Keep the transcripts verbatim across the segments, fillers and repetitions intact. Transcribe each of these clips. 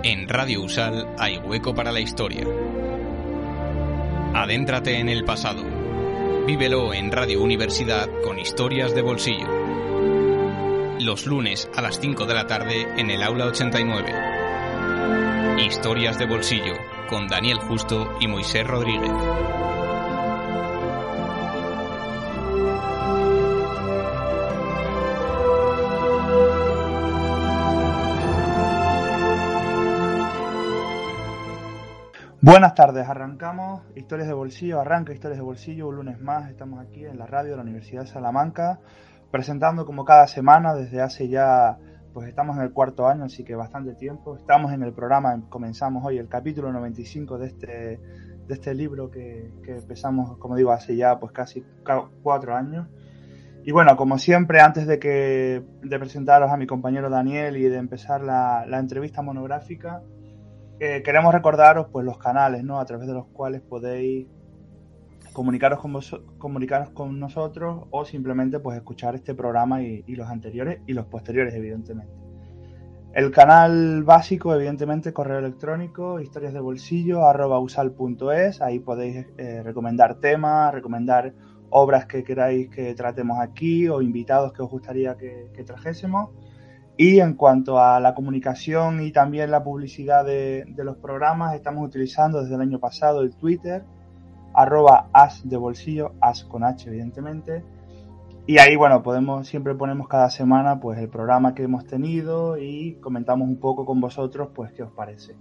En Radio Usal hay hueco para la historia. Adéntrate en el pasado. Vívelo en Radio Universidad con Historias de Bolsillo. Los lunes a las cinco de la tarde en el Aula ochenta y nueve. Historias de Bolsillo con Daniel Justo y Moisés Rodríguez. Buenas tardes, arrancamos Historias de Bolsillo, arranca Historias de Bolsillo, un lunes más, estamos aquí en la radio de la Universidad de Salamanca, presentando como cada semana desde hace ya, pues estamos en el cuarto año, así que bastante tiempo, estamos en el programa, comenzamos hoy el capítulo noventa y cinco de este, de este libro que, que empezamos, como digo, hace ya pues casi cuatro años. Y bueno, como siempre, antes de que de presentaros a mi compañero Daniel y de empezar la, la entrevista monográfica, Eh, queremos recordaros pues los canales, ¿no?, a través de los cuales podéis comunicaros con, vos, comunicaros con nosotros o simplemente pues escuchar este programa y, y los anteriores y los posteriores, evidentemente. El canal básico, evidentemente, correo electrónico, historias de bolsillo arroba usal punto es. Ahí podéis eh, recomendar temas, recomendar obras que queráis que tratemos aquí o invitados que os gustaría que, que trajésemos. Y en cuanto a la comunicación y también la publicidad de, de los programas, estamos utilizando desde el año pasado el Twitter, arroba as de bolsillo, as con H evidentemente. Y ahí, bueno, podemos siempre ponemos cada semana pues el programa que hemos tenido y comentamos un poco con vosotros pues qué os parece.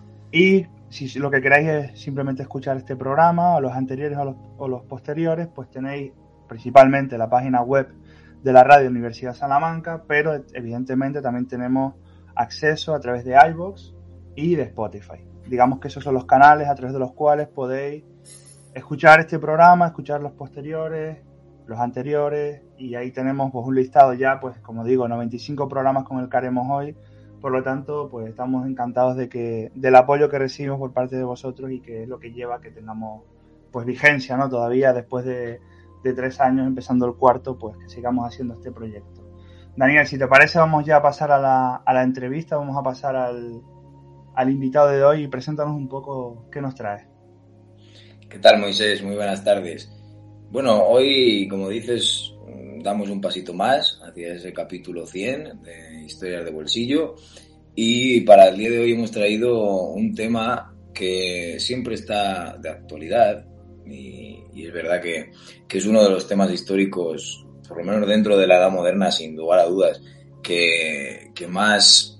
Y si lo que queráis es simplemente escuchar este programa o los anteriores o los, o los posteriores, pues tenéis principalmente la página web de la Radio Universidad Salamanca, pero evidentemente también tenemos acceso a través de iVoox y de Spotify. Digamos que esos son los canales a través de los cuales podéis escuchar este programa, escuchar los posteriores, los anteriores, y ahí tenemos pues un listado ya, pues como digo, noventa y cinco programas con el que haremos hoy. Por lo tanto, pues estamos encantados de que del apoyo que recibimos por parte de vosotros y que es lo que lleva a que tengamos pues vigencia, ¿no?, todavía después de de tres años, empezando el cuarto, pues que sigamos haciendo este proyecto. Daniel, si te parece, vamos ya a pasar a la, a la entrevista, vamos a pasar al, al invitado de hoy y preséntanos un poco qué nos trae. ¿Qué tal, Moisés? Muy buenas tardes. Bueno, hoy, como dices, damos un pasito más hacia ese capítulo cien de Historias de Bolsillo y para el día de hoy hemos traído un tema que siempre está de actualidad y, y es verdad que, que es uno de los temas históricos, por lo menos dentro de la Edad Moderna, sin lugar a dudas, que, que más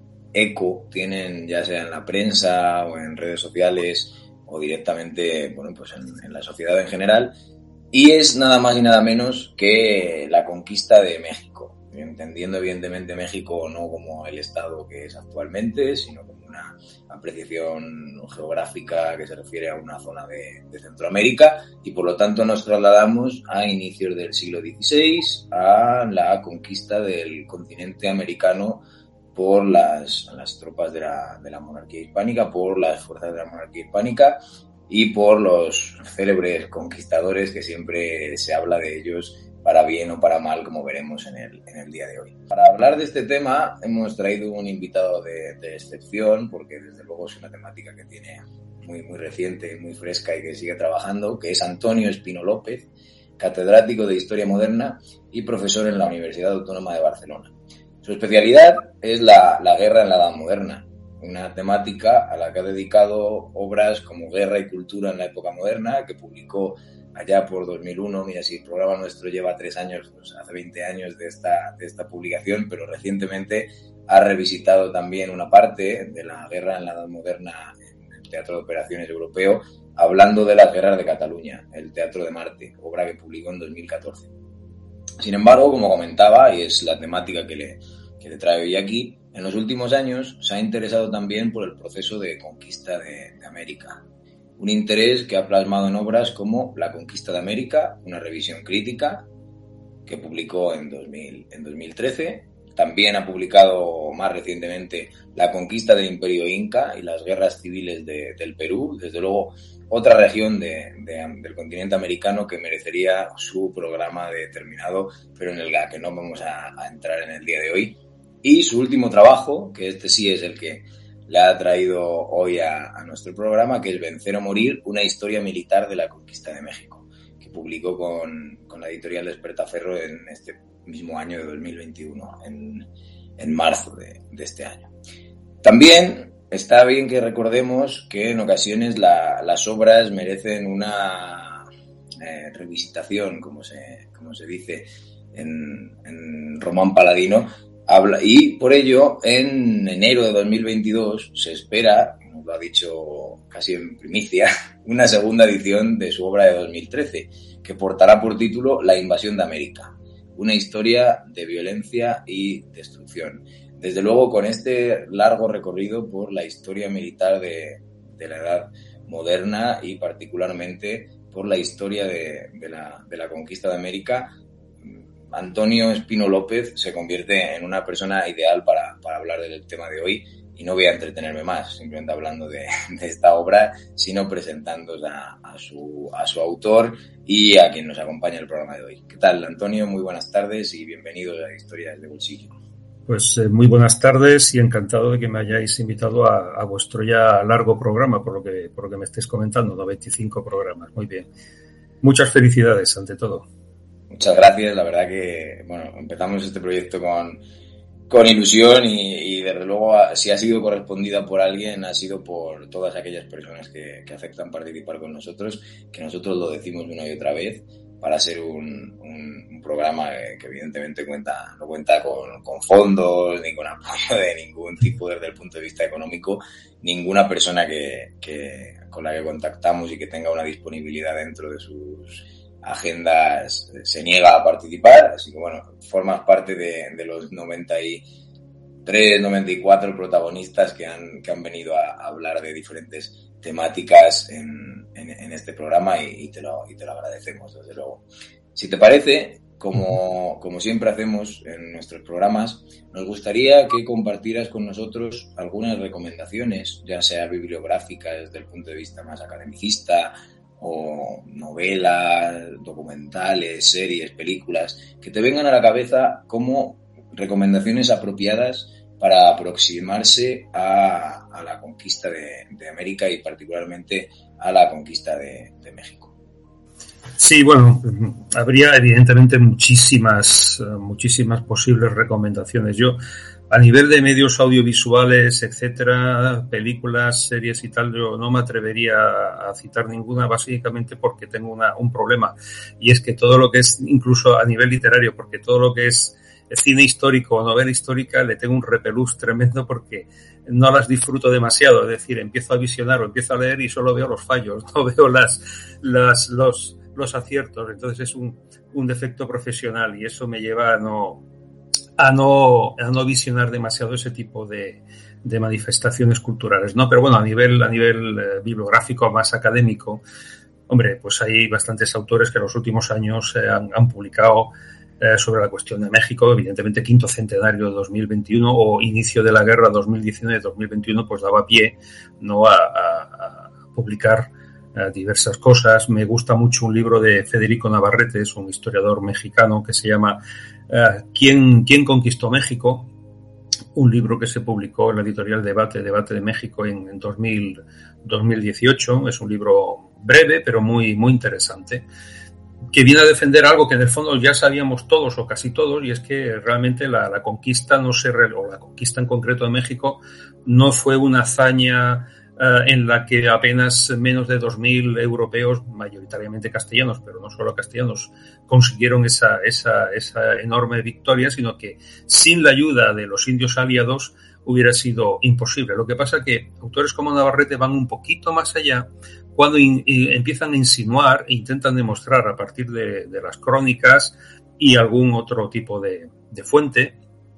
eco tienen, ya sea en la prensa o en redes sociales o directamente, bueno, pues en, en la sociedad en general, y es nada más y nada menos que la conquista de México, entendiendo evidentemente México no como el estado que es actualmente, sino como una apreciación geográfica que se refiere a una zona de, de Centroamérica, y por lo tanto nos trasladamos a inicios del siglo dieciséis, a la conquista del continente americano por las, las tropas de la, de la monarquía hispánica, por las fuerzas de la monarquía hispánica y por los célebres conquistadores que siempre se habla de ellos para bien o para mal, como veremos en el, en el día de hoy. Para hablar de este tema hemos traído un invitado de, de excepción, porque desde luego es una temática que tiene muy, muy reciente, muy fresca y que sigue trabajando, que es Antonio Espino López, catedrático de Historia Moderna y profesor en la Universidad Autónoma de Barcelona. Su especialidad es la, la guerra en la Edad Moderna, una temática a la que ha dedicado obras como Guerra y Cultura en la Época Moderna, que publicó allá por dos mil uno. Mira, si el programa nuestro lleva tres años, pues hace veinte años de esta, de esta publicación, pero recientemente ha revisitado también una parte de la guerra en la Edad Moderna en el Teatro de Operaciones Europeo, hablando de las guerras de Cataluña, el Teatro de Marte, obra que publicó en dos mil catorce. Sin embargo, como comentaba, y es la temática que le, que le traigo hoy aquí, en los últimos años se ha interesado también por el proceso de conquista de, de América. Un interés que ha plasmado en obras como La conquista de América, una revisión crítica, que publicó en, dos mil, en dos mil trece. También ha publicado más recientemente La conquista del Imperio Inca y las guerras civiles de, del Perú. Desde luego, otra región de, de, del continente americano que merecería su programa determinado, pero en el que no vamos a, a entrar en el día de hoy. Y su último trabajo, que este sí es el que le ha traído hoy a, a nuestro programa, que es Vencer o Morir, una historia militar de la conquista de México, que publicó con, con la editorial Despertaferro en este mismo año de dos mil veintiuno, en, en marzo de, de este año. También está bien que recordemos que en ocasiones la, las obras merecen una eh, revisitación, como se, como se dice en, en Román Paladino, habla, y por ello en enero de dos mil veintidós se espera, nos lo ha dicho casi en primicia, una segunda edición de su obra de dos mil trece, que portará por título La invasión de América, una historia de violencia y destrucción. Desde luego, con este largo recorrido por la historia militar de, de la Edad Moderna y particularmente por la historia de, de, la, de la conquista de América, Antonio Espino López se convierte en una persona ideal para, para hablar del tema de hoy, y no voy a entretenerme más simplemente hablando de, de esta obra, sino presentándoos a, a, su, a su autor y a quien nos acompaña en el programa de hoy. ¿Qué tal, Antonio? Muy buenas tardes y bienvenidos a Historias de Bolsillo. Pues eh, muy buenas tardes y encantado de que me hayáis invitado a, a vuestro ya largo programa, por lo que por lo que me estáis comentando, ¿no? veinticinco programas. Muy bien. Muchas felicidades, ante todo. Muchas gracias. La verdad que, bueno, empezamos este proyecto con, con ilusión y, y, desde luego, si ha sido correspondida por alguien, ha sido por todas aquellas personas que, que aceptan participar con nosotros, que nosotros lo decimos una y otra vez, para ser un, un, un programa que, que evidentemente cuenta, no cuenta con, con fondos ni con apoyo de ningún tipo desde el punto de vista económico. Ninguna persona que, que con la que contactamos y que tenga una disponibilidad dentro de sus agendas se niega a participar, así que bueno, formas parte de, de los noventa y tres, noventa y cuatro protagonistas que han, que han venido a, a hablar de diferentes temáticas en, en, en este programa y, y, te lo, y te lo agradecemos, desde luego. Si te parece, como, como siempre hacemos en nuestros programas, nos gustaría que compartieras con nosotros algunas recomendaciones, ya sea bibliográficas desde el punto de vista más academicista, o novelas, documentales, series, películas, que te vengan a la cabeza como recomendaciones apropiadas para aproximarse a, a la conquista de, de América y particularmente a la conquista de, de México. Sí, bueno, habría evidentemente muchísimas, muchísimas posibles recomendaciones. Yo, a nivel de medios audiovisuales, etcétera, películas, series y tal, yo no me atrevería a citar ninguna, básicamente porque tengo una, un problema, y es que todo lo que es, incluso a nivel literario, porque todo lo que es cine histórico o novela histórica le tengo un repelús tremendo porque no las disfruto demasiado, es decir, empiezo a visionar o empiezo a leer y solo veo los fallos, no veo las, las, los, los aciertos, entonces es un, un defecto profesional y eso me lleva a no, a no, a no visionar demasiado ese tipo de, de manifestaciones culturales, ¿no? Pero bueno, a nivel, a nivel eh, bibliográfico más académico, hombre, pues hay bastantes autores que en los últimos años eh, han, han publicado eh, sobre la cuestión de México, evidentemente quinto centenario de dos mil veintiuno o inicio de la guerra dos mil diecinueve dos mil veintiuno, pues daba pie, ¿no?, a, a, a publicar eh, diversas cosas. Me gusta mucho un libro de Federico Navarrete, es un historiador mexicano, que se llama eh, ¿Quién, ¿Quién conquistó México?, un libro que se publicó en la editorial Debate, Debate de México en, en dos mil, dos mil dieciocho. Es un libro breve, pero muy, muy interesante, que viene a defender algo que en el fondo ya sabíamos todos o casi todos, y es que realmente la, la conquista no se, o la conquista en concreto de México no fue una hazaña uh, en la que apenas menos de dos mil europeos, mayoritariamente castellanos, pero no solo castellanos, consiguieron esa, esa, esa enorme victoria, sino que sin la ayuda de los indios aliados hubiera sido imposible. Lo que pasa es que autores como Navarrete van un poquito más allá cuando in, in, empiezan a insinuar e intentan demostrar a partir de, de las crónicas y algún otro tipo de, de fuente,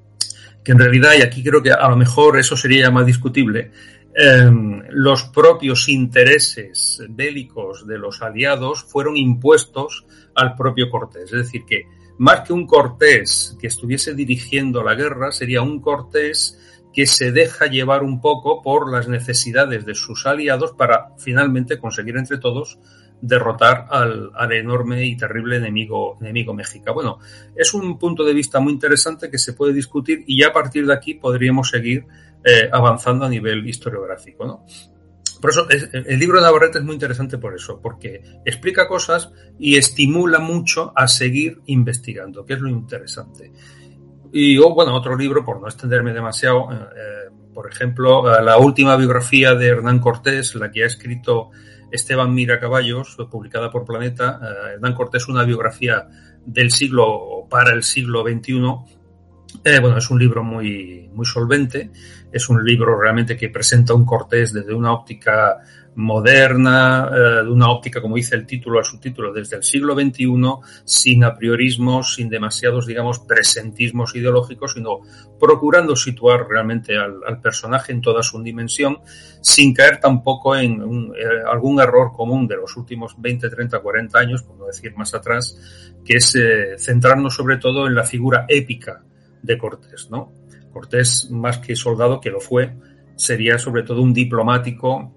que en realidad, y aquí creo que a lo mejor eso sería ya más discutible, eh, los propios intereses bélicos de los aliados fueron impuestos al propio Cortés. Es decir, que más que un Cortés que estuviese dirigiendo la guerra, sería un Cortés que se deja llevar un poco por las necesidades de sus aliados para finalmente conseguir entre todos derrotar al, al enorme y terrible enemigo, enemigo México. Bueno, es un punto de vista muy interesante que se puede discutir y ya a partir de aquí podríamos seguir eh, avanzando a nivel historiográfico, ¿no? Por eso, es, el libro de Navarrete es muy interesante por eso, porque explica cosas y estimula mucho a seguir investigando, que es lo interesante. Y, oh, bueno, otro libro, por no extenderme demasiado, eh, por ejemplo, la última biografía de Hernán Cortés, la que ha escrito Esteban Mira Caballos, publicada por Planeta. Eh, Hernán Cortés, una biografía del siglo, para el siglo veintiuno. Eh, bueno, es un libro muy, muy solvente, es un libro realmente que presenta un Cortés desde una óptica moderna, eh, de una óptica, como dice el título, el subtítulo, desde el siglo veintiuno, sin apriorismos, sin demasiados, digamos, presentismos ideológicos, sino procurando situar realmente al, al personaje en toda su dimensión, sin caer tampoco en un, eh, algún error común de los últimos veinte, treinta, cuarenta años, por no decir más atrás, que es eh, centrarnos sobre todo en la figura épica de Cortés, ¿no? Cortés, más que soldado, que lo fue, sería sobre todo un diplomático,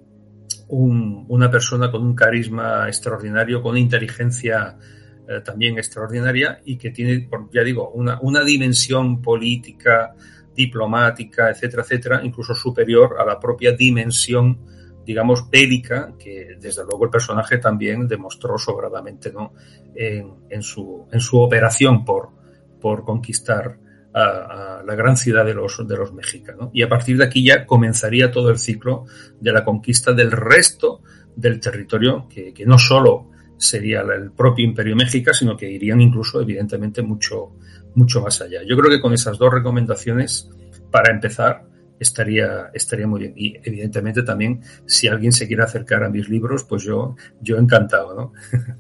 un, una persona con un carisma extraordinario, con una inteligencia eh, también extraordinaria y que tiene, ya digo, una, una dimensión política, diplomática, etcétera, etcétera, incluso superior a la propia dimensión, digamos, bélica, que desde luego el personaje también demostró sobradamente, ¿no? en, en, su, en su operación por, por conquistar A, a la gran ciudad de los, de los mexicanos. Y a partir de aquí ya comenzaría todo el ciclo de la conquista del resto del territorio, que, que no solo sería el propio Imperio México, sino que irían incluso, evidentemente, mucho, mucho más allá. Yo creo que con esas dos recomendaciones, para empezar, estaría, estaría muy bien. Y, evidentemente, también, si alguien se quiere acercar a mis libros, pues yo, yo encantado, ¿no?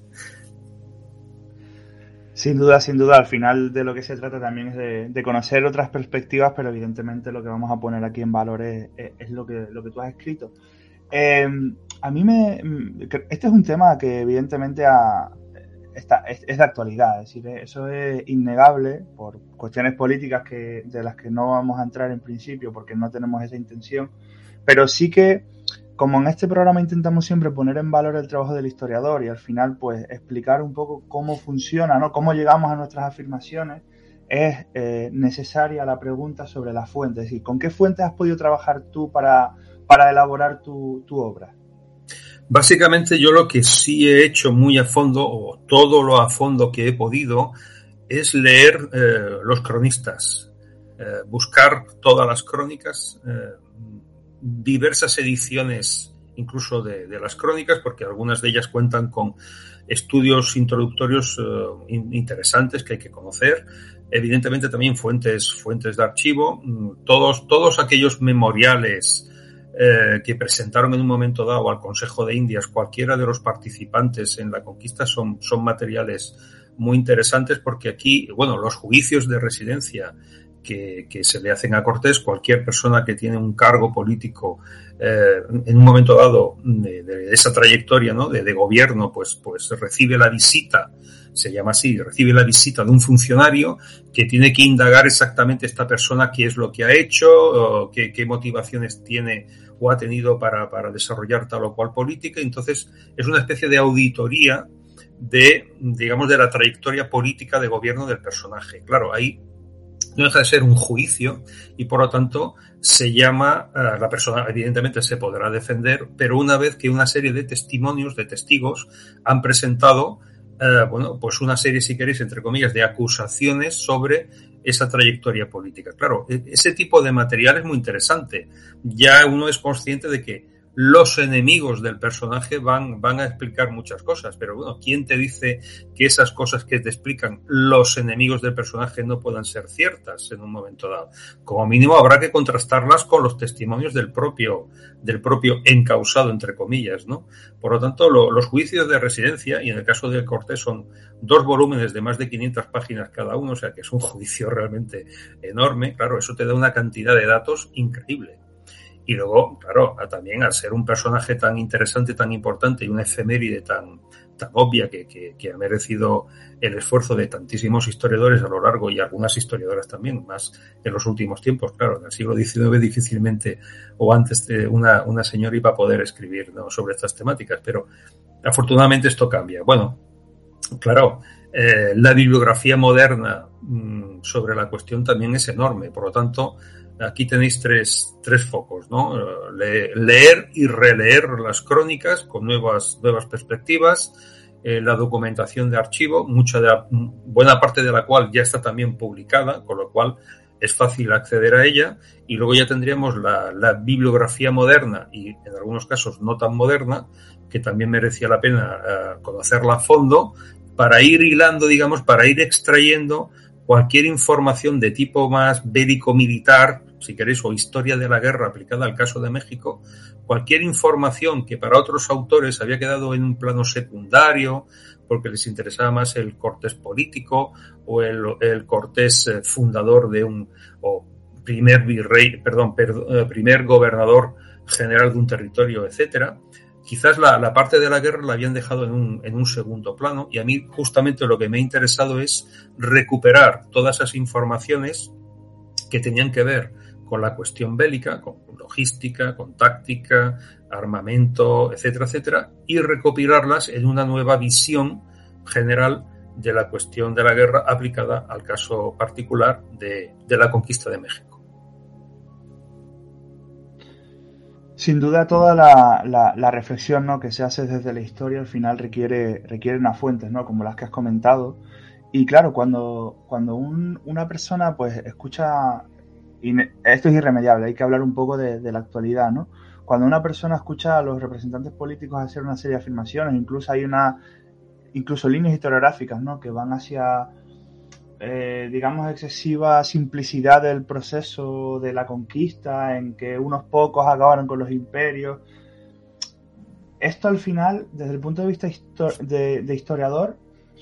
Sin duda, sin duda, al final de lo que se trata también es de, de conocer otras perspectivas, pero evidentemente lo que vamos a poner aquí en valor es, es, es lo que lo que tú has escrito. Eh, a mí me... Este es un tema que evidentemente ha, está, es, es de actualidad, es decir, eso es innegable por cuestiones políticas que de las que no vamos a entrar en principio porque no tenemos esa intención, pero sí que, como en este programa intentamos siempre poner en valor el trabajo del historiador y al final pues explicar un poco cómo funciona, ¿no? Cómo llegamos a nuestras afirmaciones, es eh, necesaria la pregunta sobre las fuentes. Es decir, ¿con qué fuentes has podido trabajar tú para, para elaborar tu, tu obra? Básicamente yo lo que sí he hecho muy a fondo, o todo lo a fondo que he podido, es leer eh, los cronistas, eh, buscar todas las crónicas, eh, diversas ediciones incluso de, de las crónicas, porque algunas de ellas cuentan con estudios introductorios uh, interesantes que hay que conocer. Evidentemente también fuentes, fuentes de archivo, todos, todos aquellos memoriales eh, que presentaron en un momento dado al Consejo de Indias cualquiera de los participantes en la conquista son, son materiales muy interesantes, porque aquí, bueno, los juicios de residencia Que, que se le hacen a Cortés, cualquier persona que tiene un cargo político eh, en un momento dado de, de esa trayectoria, ¿no? de, de gobierno, pues, pues recibe la visita, se llama así, recibe la visita de un funcionario que tiene que indagar exactamente esta persona qué es lo que ha hecho, o qué, qué motivaciones tiene o ha tenido para, para desarrollar tal o cual política. Entonces es una especie de auditoría de, digamos, de la trayectoria política de gobierno del personaje. Claro, ahí no deja de ser un juicio y por lo tanto se llama, uh, la persona evidentemente se podrá defender, pero una vez que una serie de testimonios, de testigos han presentado, uh, bueno, pues una serie, si queréis, entre comillas, de acusaciones sobre esa trayectoria política. Claro, ese tipo de material es muy interesante. Ya uno es consciente de que los enemigos del personaje van, van a explicar muchas cosas, pero bueno, ¿quién te dice que esas cosas que te explican los enemigos del personaje no puedan ser ciertas en un momento dado? Como mínimo habrá que contrastarlas con los testimonios del propio, del propio encausado, entre comillas, ¿no? Por lo tanto, lo, los juicios de residencia, y en el caso de Cortés son dos volúmenes de más de quinientas páginas cada uno, o sea que es un juicio realmente enorme. Claro, eso te da una cantidad de datos increíble. Y luego, claro, también al ser un personaje tan interesante, tan importante y una efeméride tan, tan obvia que, que, que ha merecido el esfuerzo de tantísimos historiadores a lo largo, y algunas historiadoras también, más en los últimos tiempos. Claro, en el siglo diecinueve difícilmente o antes de una, una señora iba a poder escribir, ¿no?, sobre estas temáticas, pero Afortunadamente esto cambia. Bueno, claro, eh, la bibliografía moderna mmm, sobre la cuestión también es enorme. Por lo tanto, aquí tenéis tres, tres focos, ¿no? Le, leer y releer las crónicas con nuevas, nuevas perspectivas, eh, la documentación de archivo, mucha de la, buena parte de la cual ya está también publicada, con lo cual es fácil acceder a ella, y luego ya tendríamos la, la bibliografía moderna y en algunos casos no tan moderna, que también merecía la pena uh, conocerla a fondo, para ir hilando, digamos, para ir extrayendo cualquier información de tipo más bélico-militar, si queréis, o historia de la guerra aplicada al caso de México, cualquier información que para otros autores había quedado en un plano secundario, porque les interesaba más el Cortés político o el, el Cortés fundador de un, o primer virrey, perdón, perdón, primer gobernador general de un territorio, etcétera. Quizás la, la parte de la guerra la habían dejado en un, en un segundo plano, y a mí justamente lo que me ha interesado es recuperar todas esas informaciones que tenían que ver con la cuestión bélica, con logística, con táctica, armamento, etcétera, etcétera, y recopilarlas en una nueva visión general de la cuestión de la guerra aplicada al caso particular de, de la conquista de México. Sin duda toda la, la, la reflexión, ¿no?, que se hace desde la historia al final requiere, requiere unas fuentes, ¿no?, como las que has comentado. Y claro, cuando, cuando un, una persona pues escucha, y esto es irremediable, hay que hablar un poco de, de la actualidad, ¿no? Cuando una persona escucha a los representantes políticos hacer una serie de afirmaciones, incluso hay una, incluso líneas historiográficas, ¿no?, que van hacia, eh, digamos, excesiva simplicidad del proceso de la conquista, en que unos pocos acabaron con los imperios. Esto al final, desde el punto de vista histor- de, de historiador,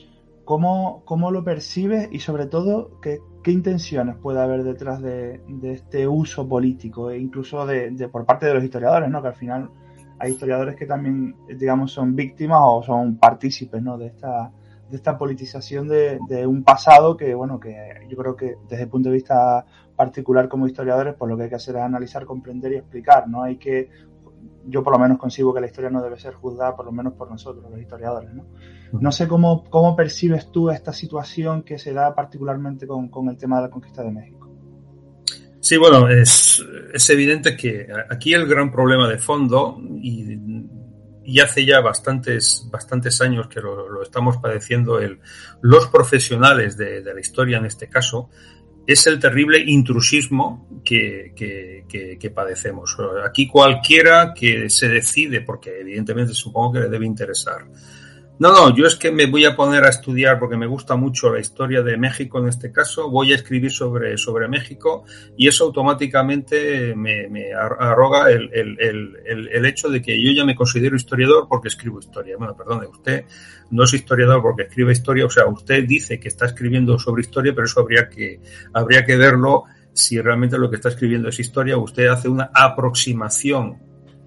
¿cómo, cómo lo percibes? Y sobre todo, ¿qué, qué intenciones puede haber detrás de, de este uso político, e incluso de, de por parte de los historiadores, ¿no?, que al final hay historiadores que también, digamos, son víctimas o son partícipes, ¿no?, de esta de esta politización de, de un pasado que, bueno, que yo creo que desde el punto de vista particular como historiadores, pues lo que hay que hacer es analizar, comprender y explicar. No hay que, yo por lo menos consigo que la historia no debe ser juzgada por lo menos por nosotros, los historiadores, ¿no? No sé cómo, cómo percibes tú esta situación que se da particularmente con, con el tema de la conquista de México. Sí, bueno, es, es evidente que aquí el gran problema de fondo, y Y hace ya bastantes, bastantes años que lo, lo estamos padeciendo el, los profesionales de, de la historia en este caso, es el terrible intrusismo que, que, que, que padecemos. Aquí cualquiera que se decide, porque evidentemente supongo que le debe interesar, no, no, yo es que me voy a poner a estudiar porque me gusta mucho la historia de México en este caso, voy a escribir sobre, sobre México, y eso automáticamente me, me arroga el, el, el, el hecho de que yo ya me considero historiador porque escribo historia. Bueno, perdone, usted no es historiador porque escribe historia, o sea, usted dice que está escribiendo sobre historia, pero eso habría que, habría que verlo si realmente lo que está escribiendo es historia, o usted hace una aproximación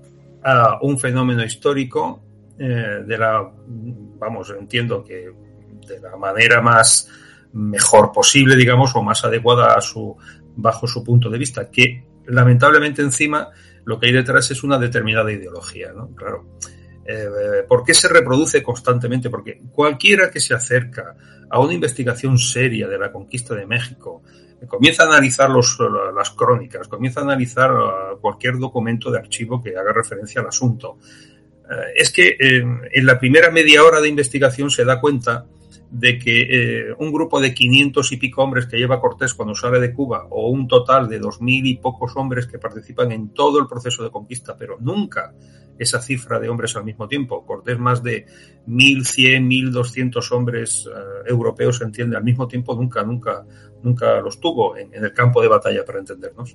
a un fenómeno histórico Eh, de la, vamos, entiendo que de la manera más mejor posible, digamos, o más adecuada a su, bajo su punto de vista, que lamentablemente encima lo que hay detrás es una determinada ideología, ¿no? Claro. Eh, ¿Por qué se reproduce constantemente? Porque cualquiera que se acerca a una investigación seria de la conquista de México, comienza a analizar los, las crónicas, comienza a analizar cualquier documento de archivo que haga referencia al asunto, es que eh, en la primera media hora de investigación se da cuenta de que eh, un grupo de quinientos y pico hombres que lleva Cortés cuando sale de Cuba, o un total de dos mil y pocos hombres que participan en todo el proceso de conquista, pero nunca esa cifra de hombres al mismo tiempo. Cortés más de mil cien, mil doscientos hombres eh, europeos, se entiende, al mismo tiempo nunca, nunca, nunca los tuvo en, en el campo de batalla, para entendernos.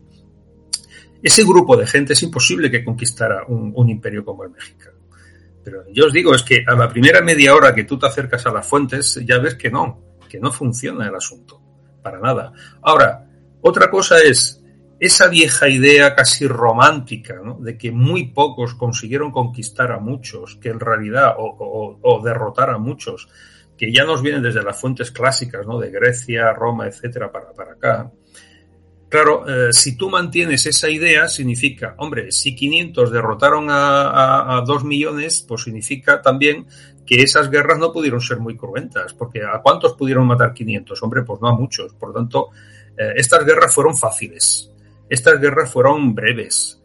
Ese grupo de gente es imposible que conquistara un, un imperio como el mexicano. Pero yo os digo, es que a la primera media hora que tú te acercas a las fuentes, ya ves que no, que no funciona el asunto, para nada. Ahora, otra cosa es esa vieja idea casi romántica, ¿no?, de que muy pocos consiguieron conquistar a muchos, que en realidad, o, o, o derrotar a muchos, que ya nos vienen desde las fuentes clásicas, ¿no?, de Grecia, Roma, etcétera, para, para acá. Claro, eh, si tú mantienes esa idea, significa, hombre, si quinientos derrotaron a, a, a dos millones, pues significa también que esas guerras no pudieron ser muy cruentas, porque ¿a cuántos pudieron matar quinientos? Hombre, pues no a muchos. Por lo tanto, eh, estas guerras fueron fáciles, estas guerras fueron breves.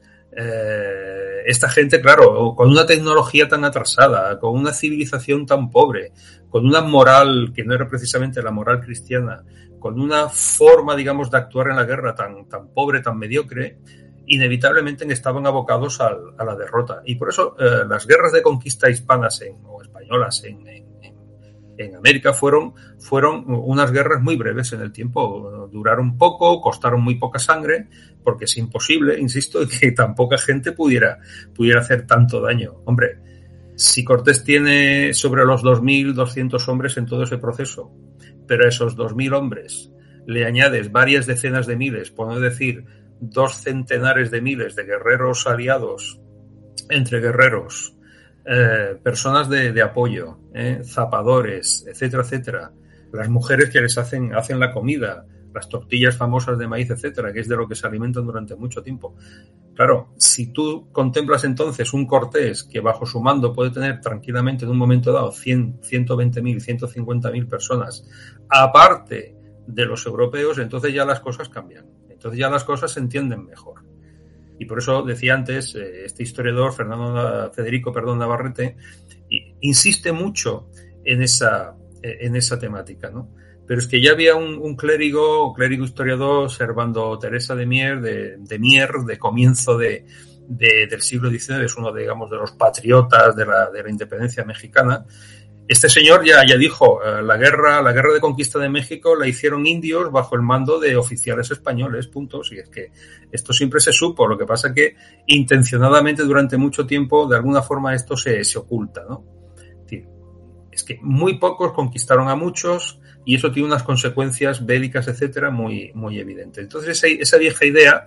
Eh, esta gente, claro, con una tecnología tan atrasada, con una civilización tan pobre, con una moral que no era precisamente la moral cristiana, con una forma, digamos, de actuar en la guerra tan, tan pobre, tan mediocre, inevitablemente estaban abocados al, a la derrota. Y por eso eh, las guerras de conquista hispanas en, o españolas en, en, en América fueron, fueron unas guerras muy breves en el tiempo. Duraron poco, costaron muy poca sangre, porque es imposible, insisto, que tan poca gente pudiera, pudiera hacer tanto daño. Hombre, si Cortés tiene sobre los dos mil doscientos hombres en todo ese proceso, pero a esos dos mil hombres le añades varias decenas de miles, por no decir dos centenares de miles de guerreros aliados, entre guerreros, eh, personas de, de apoyo, eh, zapadores, etcétera, etcétera, las mujeres que les hacen, hacen la comida, las tortillas famosas de maíz, etcétera, que es de lo que se alimentan durante mucho tiempo. Claro, si tú contemplas entonces un Cortés que bajo su mando puede tener tranquilamente en un momento dado cien, ciento veinte mil, ciento cincuenta mil personas, aparte de los europeos, entonces ya las cosas cambian. Entonces ya las cosas se entienden mejor. Y por eso decía antes, este historiador, Fernando Federico perdón, Navarrete, insiste mucho en esa, en esa temática, ¿no? Pero es que ya había un, un clérigo, clérigo historiador, Servando Teresa de Mier, de, de Mier, de comienzo de, de, del siglo diecinueve, es uno, digamos, de los patriotas de la, de la independencia mexicana. Este señor ya, ya dijo, eh, la guerra, la guerra de conquista de México la hicieron indios bajo el mando de oficiales españoles, puntos. Y es que esto siempre se supo. Lo que pasa que intencionadamente durante mucho tiempo, de alguna forma, esto se, se oculta, ¿no? Es decir, es que muy pocos conquistaron a muchos y eso tiene unas consecuencias bélicas, etcétera, muy, muy evidentes. Entonces, esa, esa vieja idea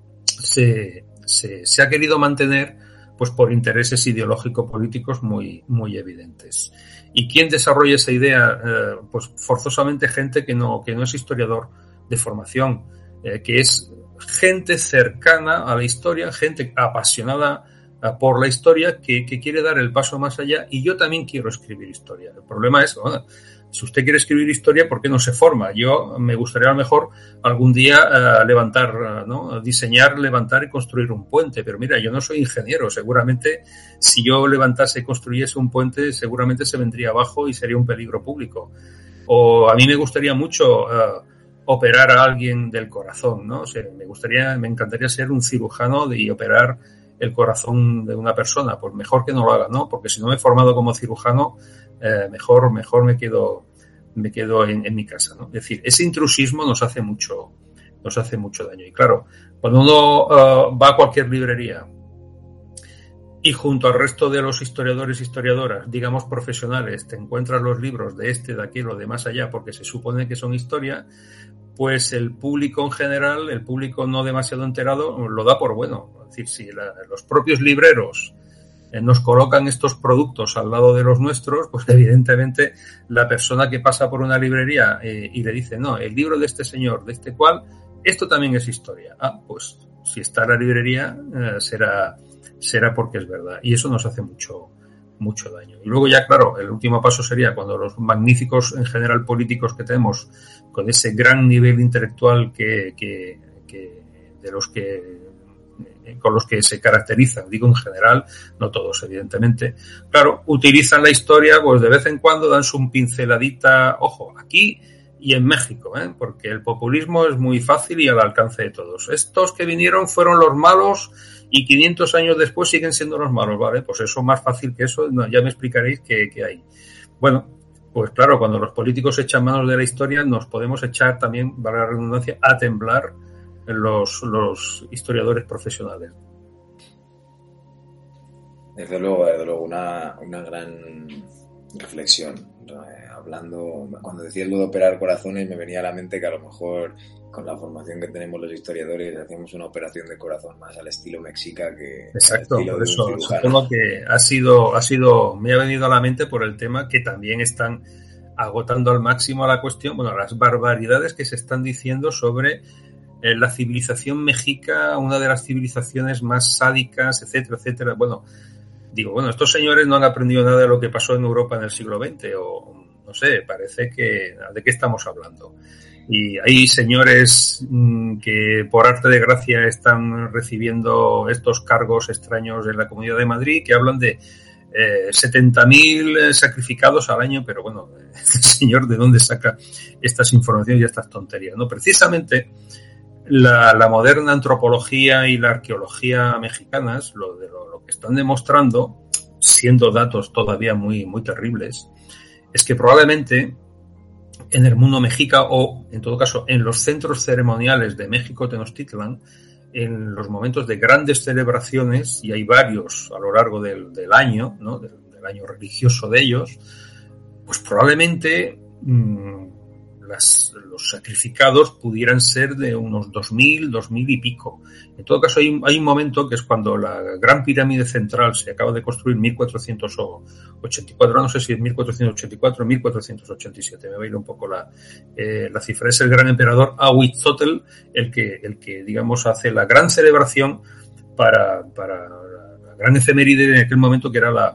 se, se, se ha querido mantener, pues, por intereses ideológico-políticos muy, muy evidentes. ¿Y quién desarrolla esa idea? Eh, pues forzosamente gente que no, que no es historiador de formación, eh, que es gente cercana a la historia, gente apasionada eh, por la historia, que, que quiere dar el paso más allá. Y yo también quiero escribir historia. El problema es, bueno, si usted quiere escribir historia, ¿por qué no se forma? Yo me gustaría a lo mejor algún día uh, levantar, uh, ¿no? diseñar, levantar y construir un puente. Pero mira, yo no soy ingeniero. Seguramente si yo levantase y construyese un puente, seguramente se vendría abajo y sería un peligro público. O a mí me gustaría mucho uh, operar a alguien del corazón, ¿no? O sea, me gustaría, me encantaría ser un cirujano de, y operar el corazón de una persona. Pues mejor que no lo haga, ¿no? Porque si no me he formado como cirujano, Eh, mejor mejor me quedo me quedo en, en mi casa, ¿no? Es decir, ese intrusismo nos hace mucho nos hace mucho daño. Y claro, cuando uno uh, va a cualquier librería y junto al resto de los historiadores e historiadoras, digamos profesionales, te encuentras los libros de este, de aquel o de más allá, porque se supone que son historia, pues el público en general, el público no demasiado enterado, lo da por bueno. Es decir, si la, los propios libreros nos colocan estos productos al lado de los nuestros, pues evidentemente la persona que pasa por una librería eh, y le dice, no, el libro de este señor, de este cual, esto también es historia. Ah, pues si está en la librería eh, será, será porque es verdad. Y eso nos hace mucho, mucho daño. Y luego ya, claro, el último paso sería cuando los magníficos, en general, políticos que tenemos, con ese gran nivel intelectual que, que, que de los que con los que se caracterizan, digo en general, no todos evidentemente, claro, utilizan la historia, pues de vez en cuando dan su pinceladita, ojo, aquí y en México, ¿eh? Porque el populismo es muy fácil y al alcance de todos. Estos que vinieron fueron los malos y quinientos años después siguen siendo los malos, ¿vale? Pues eso más fácil que eso, no, ya me explicaréis qué, qué hay. Bueno, pues claro, cuando los políticos echan manos de la historia, nos podemos echar también, valga la redundancia, a temblar Los, los historiadores profesionales. Desde luego, desde luego, una, una gran reflexión. Eh, hablando, cuando decías lo de operar corazones, me venía a la mente que a lo mejor con la formación que tenemos los historiadores hacemos una operación de corazón más al estilo mexica que Exacto, al estilo por de eso un cirujano. supongo que ha sido, ha sido, me ha venido a la mente por el tema que también están agotando al máximo la cuestión, bueno, las barbaridades que se están diciendo sobre eh, la civilización mexica, una de las civilizaciones más sádicas, etcétera, etcétera. Bueno, digo, bueno, estos señores no han aprendido nada de lo que pasó en Europa en el siglo veinte, o no sé, parece que, ¿de qué estamos hablando? Y hay señores mmm, que por arte de gracia están recibiendo estos cargos extraños en la Comunidad de Madrid, que hablan de eh, setenta mil sacrificados al año, pero bueno, este señor de dónde saca estas informaciones y estas tonterías, ¿no? Precisamente la, la moderna antropología y la arqueología mexicanas, lo de lo, lo que están demostrando, siendo datos todavía muy, muy terribles, es que probablemente en el mundo mexica, o en todo caso en los centros ceremoniales de México Tenochtitlan, en los momentos de grandes celebraciones, y hay varios a lo largo del, del año, ¿no? del, del año religioso de ellos, pues probablemente mmm, las, los sacrificados pudieran ser de unos dos mil, dos mil y pico. En todo caso, hay, hay un momento que es cuando la Gran Pirámide Central se acaba de construir en mil cuatrocientos ochenta y cuatro, no sé si es mil cuatrocientos ochenta y cuatro o mil cuatrocientos ochenta y siete, me va a ir un poco la, eh, la cifra. Es el gran emperador Ahuitzotl el que, el que, digamos, hace la gran celebración para, para la gran efeméride en aquel momento, que era la,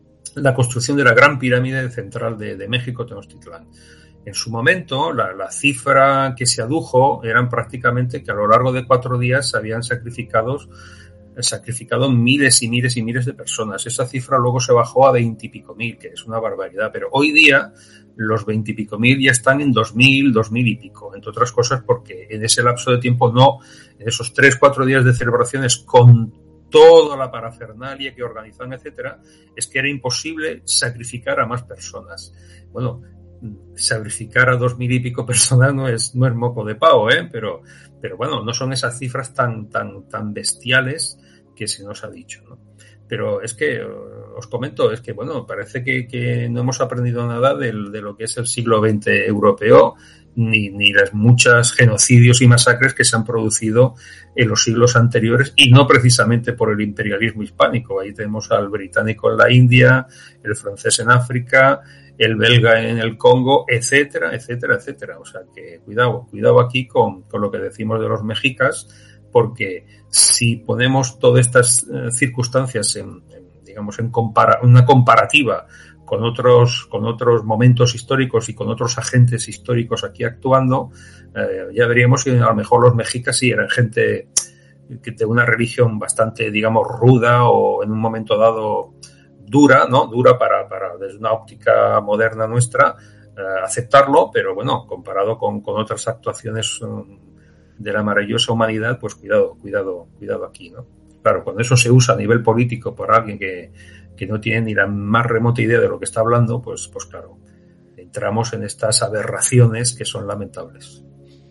la construcción de la Gran Pirámide Central de, de México Tenochtitlán. En su momento, la, la cifra que se adujo eran prácticamente que a lo largo de cuatro días se habían sacrificado, sacrificado miles y miles y miles de personas. Esa cifra luego se bajó a veintipico mil, que es una barbaridad. Pero hoy día los veintipico mil ya están en dos mil, dos mil y pico. Entre otras cosas porque en ese lapso de tiempo no, en esos tres, cuatro días de celebraciones con toda la parafernalia que organizan, etcétera, es que era imposible sacrificar a más personas. Bueno, sacrificar a dos mil y pico personas no es, no es moco de pavo, ¿eh? Pero, pero bueno, no son esas cifras tan, tan, tan bestiales que se nos ha dicho, ¿no? Pero es que, os comento, es que bueno, parece que, que no hemos aprendido nada del, de lo que es el siglo veinte europeo, ni, ni las muchas genocidios y masacres que se han producido en los siglos anteriores, y no precisamente por el imperialismo hispánico. Ahí tenemos al británico en la India, el francés en África, el belga en el Congo, etcétera, etcétera, etcétera. O sea que cuidado, cuidado aquí con, con lo que decimos de los mexicas, porque si ponemos todas estas eh, circunstancias en, en, digamos, en compara, una comparativa con otros, con otros momentos históricos y con otros agentes históricos aquí actuando, eh, ya veríamos que a lo mejor los mexicas sí eran gente que de una religión bastante, digamos, ruda, o en un momento dado dura, ¿no? Dura para, para desde una óptica moderna nuestra, eh, aceptarlo, pero bueno, comparado con, con otras actuaciones um, de la maravillosa humanidad, pues cuidado, cuidado, cuidado aquí, ¿no? Claro, cuando eso se usa a nivel político por alguien que, que no tiene ni la más remota idea de lo que está hablando, pues, pues claro, entramos en estas aberraciones que son lamentables.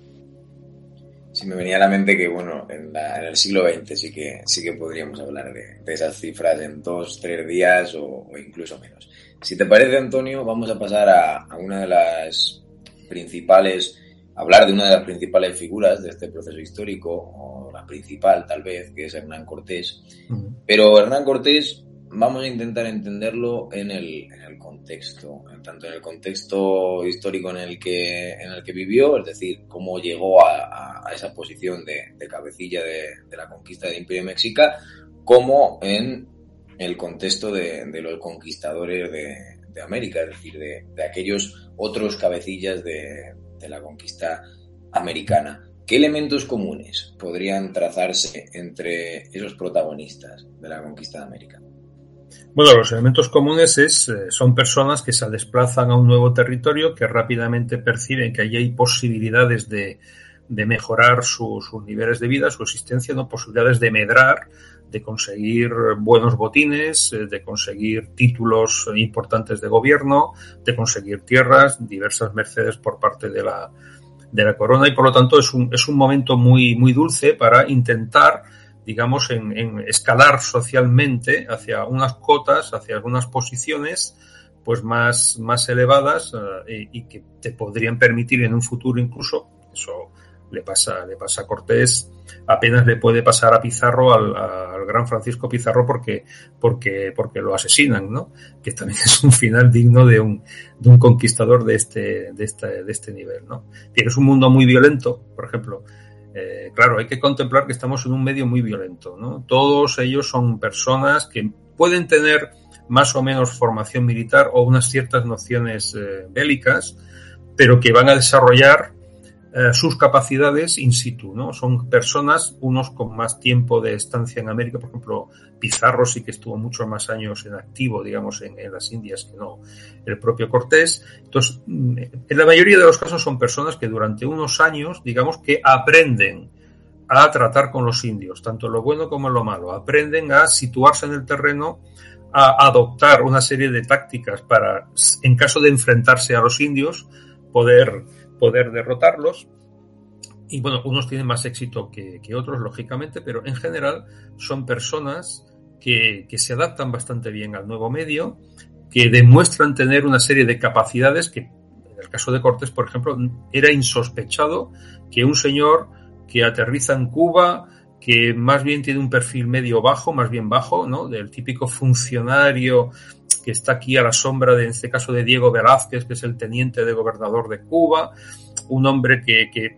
Sí, me venía a la mente que, bueno, en, la, en el siglo veinte sí que sí que podríamos hablar de, de esas cifras en dos, tres días o, o incluso menos. Si te parece, Antonio, vamos a pasar a, a una de las principales, hablar de una de las principales figuras de este proceso histórico, o la principal tal vez, que es Hernán Cortés. Uh-huh. Pero Hernán Cortés vamos a intentar entenderlo en el, en el contexto, tanto en el contexto histórico en el que en el que vivió, es decir, cómo llegó a, a, a esa posición de, de cabecilla de, de la conquista del Imperio Mexica, como en el contexto de, de los conquistadores de, de América, es decir, de, de aquellos otros cabecillas de, de la conquista americana. ¿Qué elementos comunes podrían trazarse entre esos protagonistas de la conquista de América? Bueno, los elementos comunes es, son personas que se desplazan a un nuevo territorio, que rápidamente perciben que allí hay posibilidades de, de mejorar su, sus niveles de vida, su existencia, ¿no? Posibilidades de medrar, de conseguir buenos botines, de conseguir títulos importantes de gobierno, de conseguir tierras, diversas mercedes por parte de la, de la corona, y por lo tanto es un, es un momento muy, muy dulce para intentar, digamos, en, en escalar socialmente hacia unas cotas, hacia algunas posiciones pues más, más elevadas, eh, y, y que te podrían permitir en un futuro incluso, eso le pasa, le pasa a Cortés, apenas le puede pasar a Pizarro, al, al gran Francisco Pizarro, porque, porque, porque lo asesinan, ¿no? Que también es un final digno de un, de un conquistador de este, de este, de este nivel, ¿no? Tienes un mundo muy violento, por ejemplo. Eh, claro, hay que contemplar que estamos en un medio muy violento, ¿no? Todos ellos son personas que pueden tener más o menos formación militar o unas ciertas nociones eh, bélicas, pero que van a desarrollar eh, sus capacidades in situ, ¿no? Son personas, unos con más tiempo de estancia en América, por ejemplo, Pizarro sí que estuvo muchos más años en activo, digamos, en, en las Indias que no el propio Cortés. Entonces, en la mayoría de los casos son personas que durante unos años, digamos, que aprenden a tratar con los indios, tanto lo bueno como lo malo, aprenden a situarse en el terreno, a adoptar una serie de tácticas para, en caso de enfrentarse a los indios, poder, poder derrotarlos. Y bueno, unos tienen más éxito que, que otros, lógicamente, pero en general son personas que, que se adaptan bastante bien al nuevo medio, que demuestran tener una serie de capacidades que, en el caso de Cortés, por ejemplo, era insospechado que un señor que aterriza en Cuba, que más bien tiene un perfil medio bajo, más bien bajo, ¿no? Del típico funcionario que está aquí a la sombra, de, en este caso, de Diego Velázquez, que es el teniente de gobernador de Cuba, un hombre que, que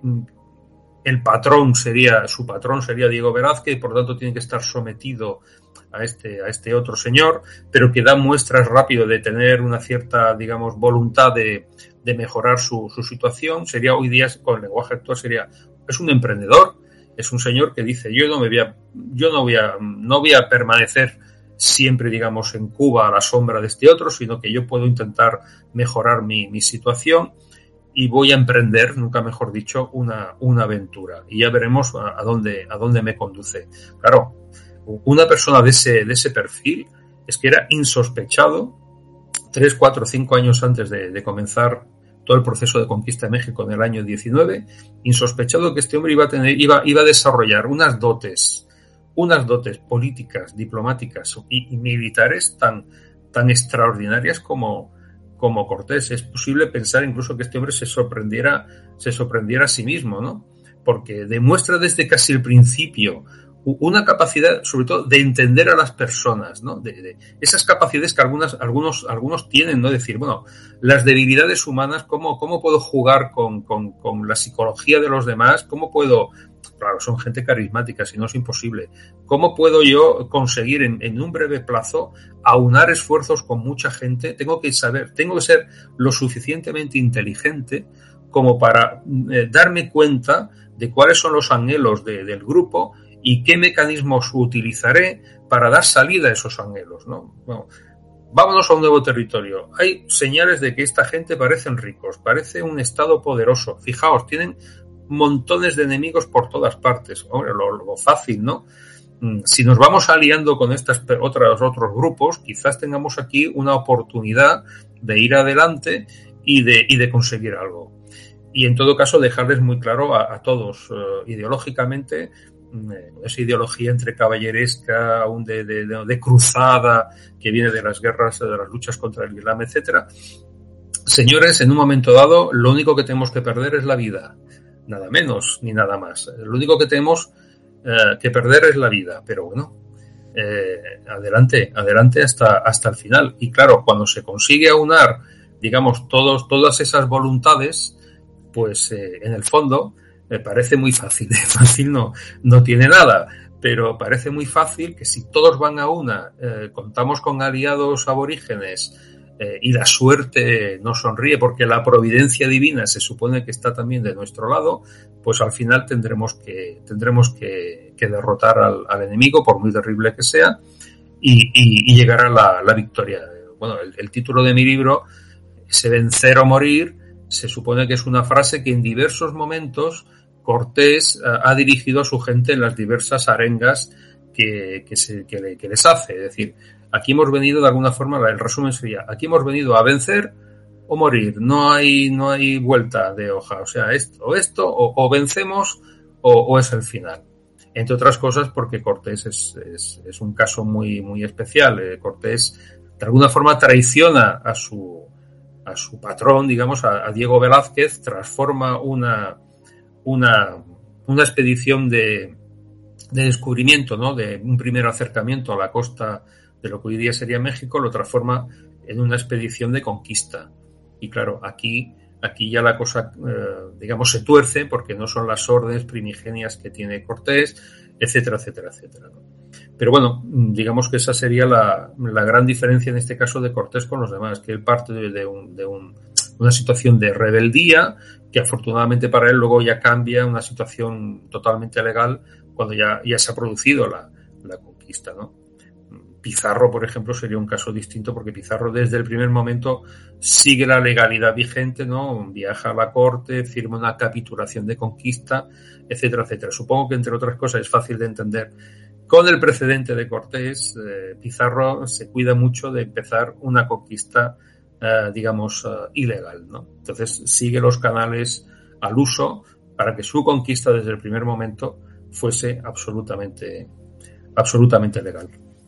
el patrón sería, su patrón sería Diego Velázquez, y por lo tanto tiene que estar sometido a este, a este otro señor, pero que da muestras rápido de tener una cierta, digamos, voluntad de, de mejorar su, su situación. Sería hoy día, con el lenguaje actual, sería, es un emprendedor, es un señor que dice, yo no me voy a, yo no voy a, no voy a permanecer siempre, digamos, en Cuba a la sombra de este otro, sino que yo puedo intentar mejorar mi, mi situación y voy a emprender, nunca mejor dicho, una, una aventura. Y ya veremos a, a dónde, a dónde me conduce. Claro, una persona de ese, de ese perfil es que era insospechado tres, cuatro, cinco años antes de, de comenzar todo el proceso de conquista de México en el año diecinueve, insospechado que este hombre iba a tener, iba, iba a desarrollar unas dotes, unas dotes políticas, diplomáticas y, y militares tan, tan extraordinarias como, como Cortés. Es posible pensar incluso que este hombre se sorprendiera, se sorprendiera a sí mismo, ¿no? Porque demuestra desde casi el principio una capacidad, sobre todo, de entender a las personas, ¿no? De, de esas capacidades que algunas, algunos, algunos tienen, ¿no? Decir, bueno, las debilidades humanas, ¿cómo, cómo puedo jugar con, con, con la psicología de los demás? ¿Cómo puedo, claro, son gente carismática, si no es imposible, ¿cómo puedo yo conseguir en, en un breve plazo aunar esfuerzos con mucha gente? Tengo que saber, tengo que ser lo suficientemente inteligente como para eh, darme cuenta de cuáles son los anhelos de, del grupo y qué mecanismos utilizaré para dar salida a esos anhelos, ¿no? Bueno, vámonos a un nuevo territorio. Hay señales de que esta gente parecen ricos, parece un estado poderoso. Fijaos, tienen montones de enemigos por todas partes. Hombre, lo, lo fácil, ¿no? Si nos vamos aliando con estas otras, otros grupos, quizás tengamos aquí una oportunidad de ir adelante y de, y de conseguir algo. Y en todo caso, dejarles muy claro a, a todos, uh, ideológicamente, esa ideología entre caballeresca, aún de, de, de, de cruzada, que viene de las guerras, de las luchas contra el Islam, etcétera. Señores, en un momento dado, lo único que tenemos que perder es la vida. Nada menos, ni nada más. Lo único que tenemos eh, que perder es la vida. Pero bueno, eh, adelante, adelante hasta, hasta el final. Y claro, cuando se consigue aunar, digamos, todos, todas esas voluntades, pues eh, en el fondo, me parece muy fácil, fácil no, no tiene nada, pero parece muy fácil que si todos van a una, eh, contamos con aliados aborígenes eh, y la suerte nos sonríe porque la providencia divina se supone que está también de nuestro lado, pues al final tendremos que, tendremos que, que derrotar al, al enemigo, por muy terrible que sea, y, y, y llegar a la, la victoria. Bueno, el, el título de mi libro, ese vencer o morir, se supone que es una frase que en diversos momentos Cortés uh, ha dirigido a su gente en las diversas arengas que, que, se, que, le, que les hace. Es decir, aquí hemos venido de alguna forma, el resumen sería, aquí hemos venido a vencer o morir. No hay, no hay vuelta de hoja. O sea, esto o esto, o, o vencemos o, o es el final. Entre otras cosas porque Cortés es, es, es un caso muy, muy especial. Eh, Cortés de alguna forma traiciona a su, a su patrón, digamos, a, a Diego Velázquez, transforma una una, una expedición de, de descubrimiento, ¿no? De un primer acercamiento a la costa de lo que hoy día sería México, lo transforma en una expedición de conquista. Y claro, aquí aquí ya la cosa, eh, digamos, se tuerce porque no son las órdenes primigenias que tiene Cortés, etcétera, etcétera, etcétera, ¿no? Pero bueno, digamos que esa sería la, la gran diferencia en este caso de Cortés con los demás, que él parte de, de, un, de un, una situación de rebeldía que afortunadamente para él luego ya cambia a una situación totalmente legal cuando ya, ya se ha producido la, la conquista, ¿no? Pizarro, por ejemplo, sería un caso distinto porque Pizarro desde el primer momento sigue la legalidad vigente, ¿no? Viaja a la corte, firma una capitulación de conquista, etcétera, etcétera. Supongo que, entre otras cosas, es fácil de entender. Con el precedente de Cortés, eh, Pizarro se cuida mucho de empezar una conquista, eh, digamos, uh, ilegal, ¿no? Entonces sigue los canales al uso para que su conquista desde el primer momento fuese absolutamente, absolutamente legal.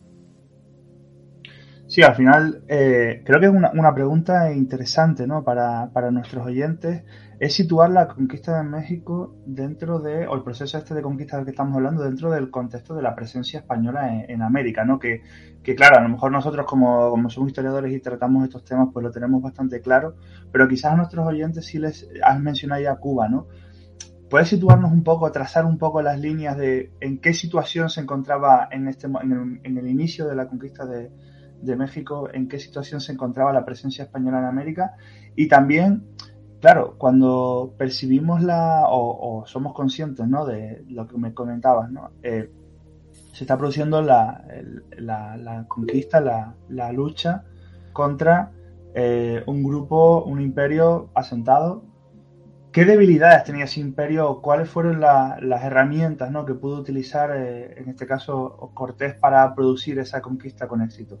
Sí, al final eh, creo que es una, una pregunta interesante, ¿no? Para, para nuestros oyentes, es situar la conquista de México dentro de, o el proceso este de conquista del que estamos hablando, dentro del contexto de la presencia española en, en América, ¿no? Que, que claro, a lo mejor nosotros como, como somos historiadores y tratamos estos temas, pues lo tenemos bastante claro, pero quizás a nuestros oyentes sí les has mencionado ya Cuba, ¿no? ¿Puedes situarnos un poco, trazar un poco las líneas de en qué situación se encontraba en, este, en, el, en el inicio de la conquista de de México, en qué situación se encontraba la presencia española en América? Y también, claro, cuando percibimos la, o, o somos conscientes, ¿no?, de lo que me comentabas, ¿no? Eh, se está produciendo la, la, la conquista, la, la lucha contra eh, un grupo, un imperio asentado. ¿Qué debilidades tenía ese imperio? ¿Cuáles fueron la, las herramientas, ¿no?, que pudo utilizar, eh, en este caso, Cortés para producir esa conquista con éxito?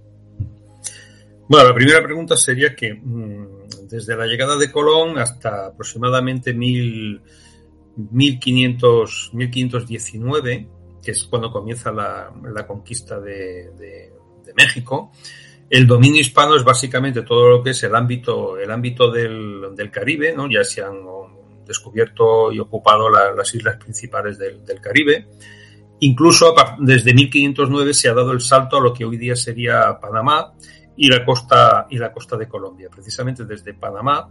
Bueno, la primera pregunta sería que mmm, desde la llegada de Colón hasta aproximadamente mil, mil quinientos, mil quinientos diecinueve, que es cuando comienza la, la conquista de, de, de México, el dominio hispano es básicamente todo lo que es el ámbito, el ámbito del, del Caribe, ¿no? Ya se han descubierto y ocupado la, las islas principales del, del Caribe. Incluso desde mil quinientos nueve se ha dado el salto a lo que hoy día sería Panamá y la costa y la costa de Colombia. Precisamente desde Panamá,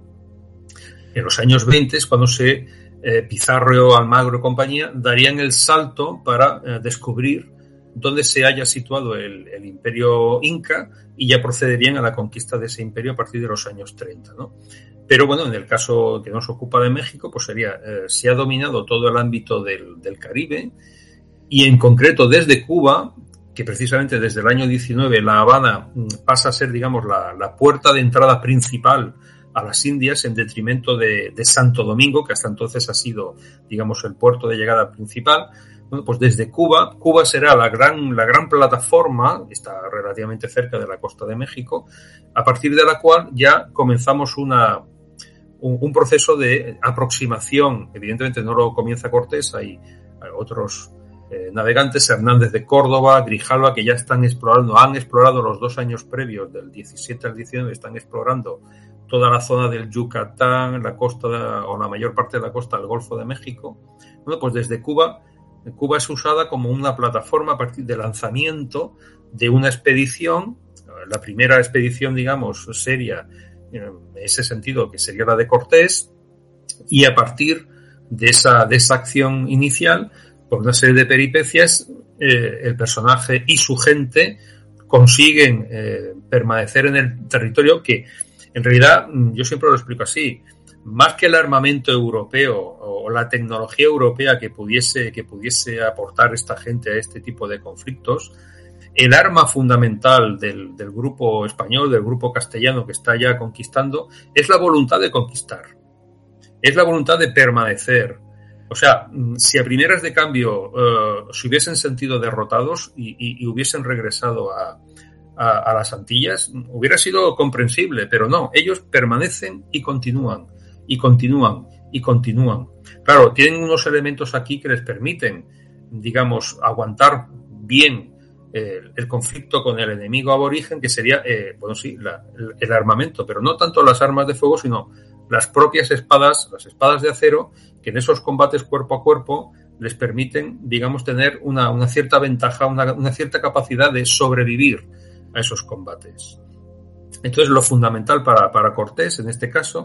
en los años veinte, es cuando se eh, Pizarro, Almagro y compañía darían el salto para eh, descubrir dónde se haya situado el, el imperio inca y ya procederían a la conquista de ese imperio a partir de los años treinta, ¿no? Pero bueno, en el caso que nos ocupa de México, pues sería, eh, se ha dominado todo el ámbito del, del Caribe y en concreto desde Cuba, que precisamente desde el año diecinueve La Habana pasa a ser, digamos, la, la puerta de entrada principal a las Indias en detrimento de, de Santo Domingo, que hasta entonces ha sido, digamos, el puerto de llegada principal. Bueno, pues desde Cuba, Cuba será la gran, la gran plataforma, está relativamente cerca de la costa de México, a partir de la cual ya comenzamos una, un, un proceso de aproximación. Evidentemente no lo comienza Cortés, hay, hay otros eh, navegantes, Hernández de Córdoba, Grijalva, que ya están explorando, han explorado los dos años previos, del diecisiete al diecinueve, están explorando toda la zona del Yucatán, la costa de, o la mayor parte de la costa del Golfo de México. Bueno, pues desde Cuba, Cuba es usada como una plataforma a partir del lanzamiento de una expedición, la primera expedición, digamos, seria en ese sentido, que sería la de Cortés, y a partir de esa, de esa acción inicial, por una serie de peripecias, eh, el personaje y su gente consiguen eh, permanecer en el territorio que, en realidad, yo siempre lo explico así, más que el armamento europeo o la tecnología europea que pudiese, que pudiese aportar esta gente a este tipo de conflictos, el arma fundamental del, del grupo español, del grupo castellano que está ya conquistando, es la voluntad de conquistar, es la voluntad de permanecer. O sea, si a primeras de cambio uh, se hubiesen sentido derrotados y, y, y hubiesen regresado a, a, a las Antillas, hubiera sido comprensible, pero no, ellos permanecen y continúan, y continúan, y continúan. Claro, tienen unos elementos aquí que les permiten, digamos, aguantar bien eh, el conflicto con el enemigo aborigen, que sería, eh, bueno, sí, la, el, el armamento, pero no tanto las armas de fuego, sino las propias espadas, las espadas de acero, que en esos combates cuerpo a cuerpo les permiten, digamos, tener una, una cierta ventaja, una, una cierta capacidad de sobrevivir a esos combates. Entonces, lo fundamental para, para Cortés, en este caso,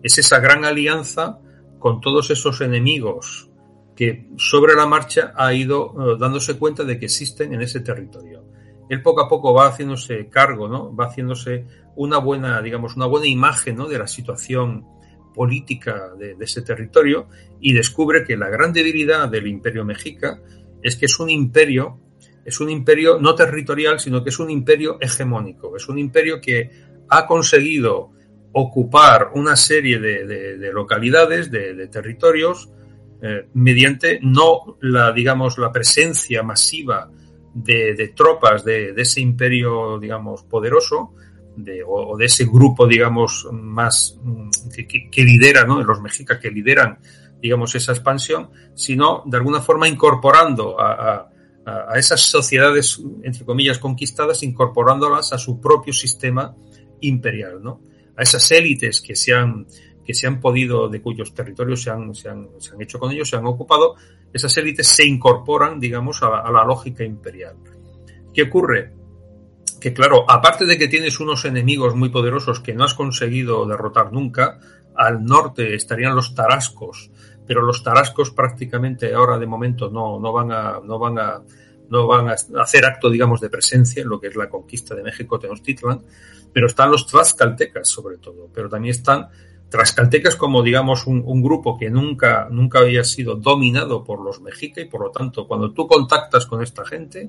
Es esa gran alianza con todos esos enemigos que sobre la marcha ha ido uh, dándose cuenta de que existen en ese territorio. Él poco a poco va haciéndose cargo, ¿no? Va haciéndose una buena, digamos, una buena imagen, ¿no?, de la situación política de, de ese territorio, y descubre que la gran debilidad del Imperio Mexica es que es un imperio, es un imperio no territorial, sino que es un imperio hegemónico, es un imperio que ha conseguido ocupar una serie de, de, de localidades, de, de territorios, eh, mediante no la, digamos, la presencia masiva de, de tropas de, de ese imperio, digamos, poderoso, de, o, o de ese grupo, digamos, más que, que, que lidera, ¿no?, los mexicas que lideran, digamos, esa expansión, sino de alguna forma incorporando a, a, a esas sociedades, entre comillas, conquistadas, incorporándolas a su propio sistema imperial, ¿no? A esas élites que se han, que se han podido, de cuyos territorios se han, se han, se han hecho con ellos, se han ocupado, esas élites se incorporan, digamos, a la, a la lógica imperial. ¿Qué ocurre? Que claro, aparte de que tienes unos enemigos muy poderosos que no has conseguido derrotar nunca, al norte estarían los tarascos, pero los tarascos prácticamente ahora de momento no, no van a, no van a, no van a hacer acto, digamos, de presencia en lo que es la conquista de México, Tenochtitlan, pero están los tlaxcaltecas sobre todo, pero también están tlaxcaltecas como, digamos, un, un grupo que nunca, nunca había sido dominado por los mexicas, y por lo tanto, cuando tú contactas con esta gente,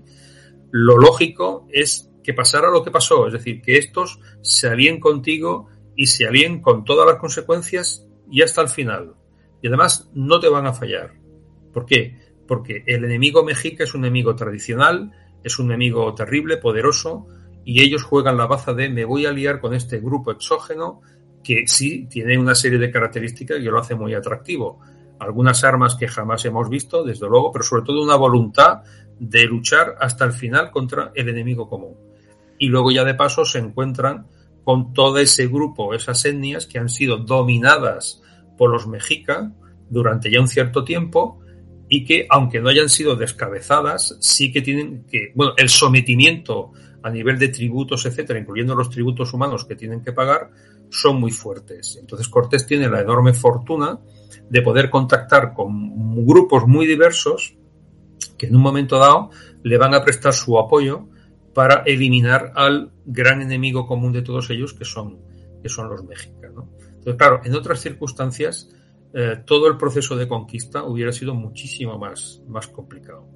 lo lógico es que pasara lo que pasó, es decir, que estos se alíen contigo y se alíen con todas las consecuencias y hasta el final. Y además no te van a fallar. ¿Por qué? Porque el enemigo mexica es un enemigo tradicional, es un enemigo terrible, poderoso, y ellos juegan la baza de me voy a aliar con este grupo exógeno que sí tiene una serie de características que lo hace muy atractivo. Algunas armas que jamás hemos visto, desde luego, pero sobre todo una voluntad de luchar hasta el final contra el enemigo común. Y luego ya de paso se encuentran con todo ese grupo, esas etnias que han sido dominadas por los mexicas durante ya un cierto tiempo y que, aunque no hayan sido descabezadas, sí que tienen que, bueno, el sometimiento a nivel de tributos, etcétera, incluyendo los tributos humanos que tienen que pagar, son muy fuertes. Entonces Cortés tiene la enorme fortuna de poder contactar con grupos muy diversos que en un momento dado le van a prestar su apoyo para eliminar al gran enemigo común de todos ellos, que son, que son los mexicas, ¿no? Entonces, claro, en otras circunstancias, eh, todo el proceso de conquista hubiera sido muchísimo más, más complicado.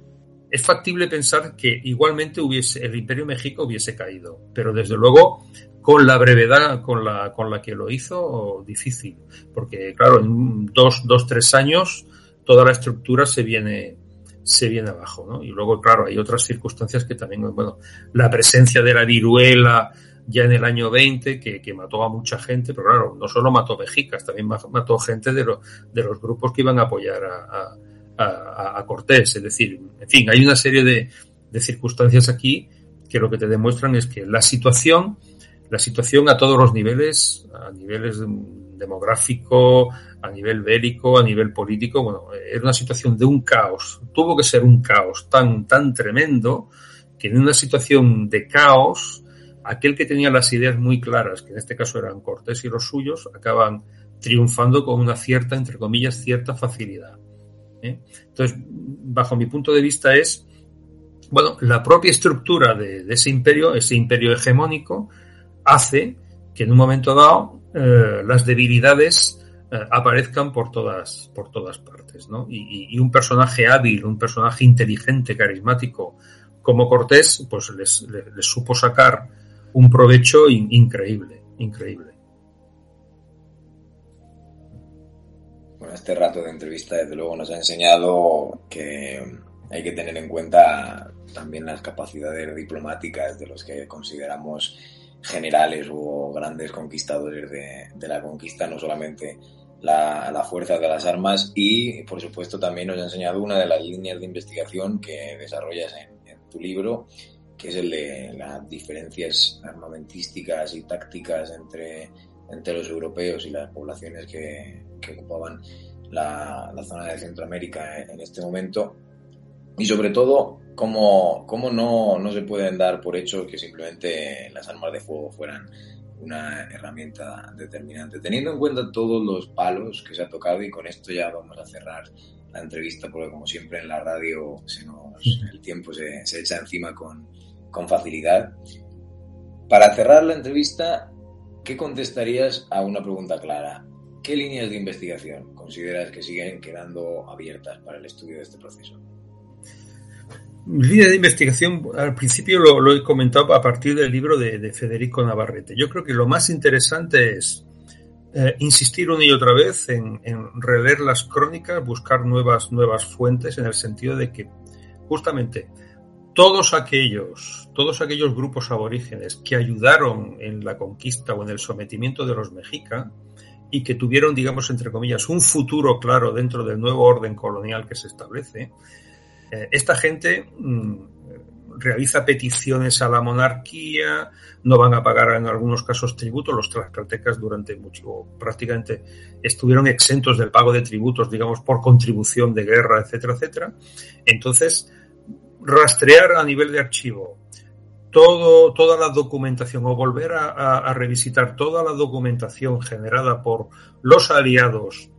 Es factible pensar que igualmente hubiese, el Imperio Mexica hubiese caído, pero desde luego con la brevedad con la, con la que lo hizo, difícil, porque claro, en dos, dos, tres años toda la estructura se viene se viene abajo, ¿no? Y luego, claro, hay otras circunstancias que también, bueno, la presencia de la viruela ya en el año veinte, que, que mató a mucha gente, pero claro, no solo mató mexicas, también mató gente de, lo, de los grupos que iban a apoyar a, a, a, a Cortés. Es decir, en fin, hay una serie de, de circunstancias aquí que lo que te demuestran es que la situación, la situación a todos los niveles, a niveles demográfico, a nivel bélico, a nivel político, bueno, era una situación de un caos. Tuvo que ser un caos tan, tan tremendo que en una situación de caos, aquel que tenía las ideas muy claras, que en este caso eran Cortés y los suyos, acaban triunfando con una cierta, entre comillas, cierta facilidad. ¿Eh? Entonces, bajo mi punto de vista es, bueno, la propia estructura de, de ese imperio, ese imperio hegemónico, hace que en un momento dado eh, las debilidades eh, aparezcan por todas, por todas partes, ¿no? Y, y un personaje hábil, un personaje inteligente, carismático como Cortés, pues les, les, les supo sacar un provecho in, increíble, increíble. Bueno, este rato de entrevista desde luego nos ha enseñado que hay que tener en cuenta también las capacidades diplomáticas de los que consideramos generales o grandes conquistadores de, de la conquista, no solamente la, la fuerza de las armas, y por supuesto también nos ha enseñado una de las líneas de investigación que desarrollas en, en tu libro, que es el de las diferencias armamentísticas y tácticas entre, entre los europeos y las poblaciones que, que ocupaban la, la zona de Centroamérica en este momento, y sobre todo cómo, cómo no, no se pueden dar por hecho que simplemente las armas de fuego fueran una herramienta determinante. Teniendo en cuenta todos los palos que se ha tocado, y con esto ya vamos a cerrar la entrevista, porque como siempre en la radio se nos, el tiempo se, se echa encima con, con facilidad. Para cerrar la entrevista, ¿qué contestarías a una pregunta clara? ¿Qué líneas de investigación consideras que siguen quedando abiertas para el estudio de este proceso? Línea de investigación, al principio lo, lo he comentado a partir del libro de, de Federico Navarrete. Yo creo que lo más interesante es eh, insistir una y otra vez en, en releer las crónicas, buscar nuevas, nuevas fuentes, en el sentido de que justamente todos aquellos, todos aquellos grupos aborígenes que ayudaron en la conquista o en el sometimiento de los mexicas y que tuvieron, digamos, entre comillas, un futuro claro dentro del nuevo orden colonial que se establece, Eh, esta gente mmm, realiza peticiones a la monarquía, no van a pagar en algunos casos tributos. Los tlaxcaltecas durante mucho, prácticamente estuvieron exentos del pago de tributos, digamos, por contribución de guerra, etcétera, etcétera. Entonces, rastrear a nivel de archivo todo, toda la documentación, o volver a, a, a revisitar toda la documentación generada por los aliados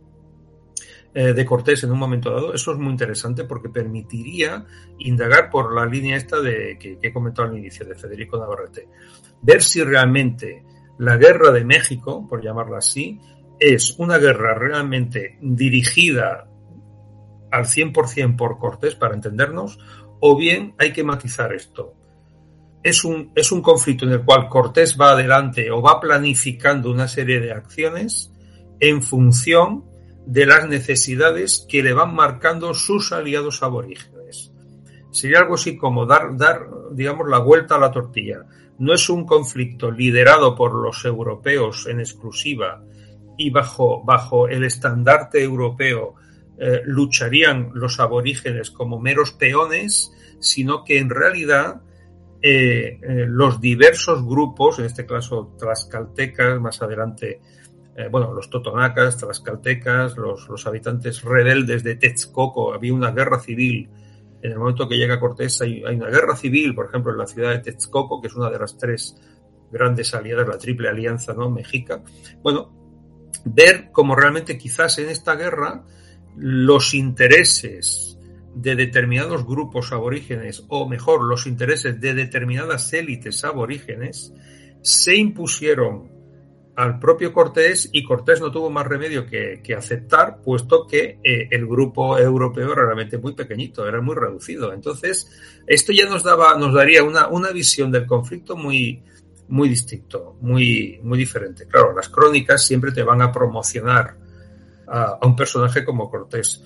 de Cortés en un momento dado, eso es muy interesante porque permitiría indagar por la línea esta de que, que he comentado al inicio, de Federico Navarrete, ver si realmente la guerra de México, por llamarla así, es una guerra realmente dirigida al cien por ciento por Cortés, para entendernos, o bien hay que matizar esto. Es un, es un conflicto en el cual Cortés va adelante o va planificando una serie de acciones en función de las necesidades que le van marcando sus aliados aborígenes. Sería algo así como dar, dar, digamos, la vuelta a la tortilla. No es un conflicto liderado por los europeos en exclusiva y bajo, bajo el estandarte europeo eh, lucharían los aborígenes como meros peones, sino que en realidad eh, eh, los diversos grupos, en este caso tlaxcaltecas, más adelante Eh, bueno, los totonacas, tlaxcaltecas, los, los habitantes rebeldes de Texcoco, había una guerra civil. En el momento que llega Cortés hay, hay una guerra civil, por ejemplo, en la ciudad de Texcoco, que es una de las tres grandes aliadas, la triple alianza, ¿no?, mexica. Bueno, ver cómo realmente quizás en esta guerra los intereses de determinados grupos aborígenes, o mejor, los intereses de determinadas élites aborígenes, se impusieron al propio Cortés, y Cortés no tuvo más remedio que, que aceptar, puesto que eh, el grupo europeo era realmente muy pequeñito, era muy reducido. Entonces, esto ya nos daba, nos daría una, una visión del conflicto muy, muy distinto, muy, muy diferente. Claro, las crónicas siempre te van a promocionar a, a un personaje como Cortés.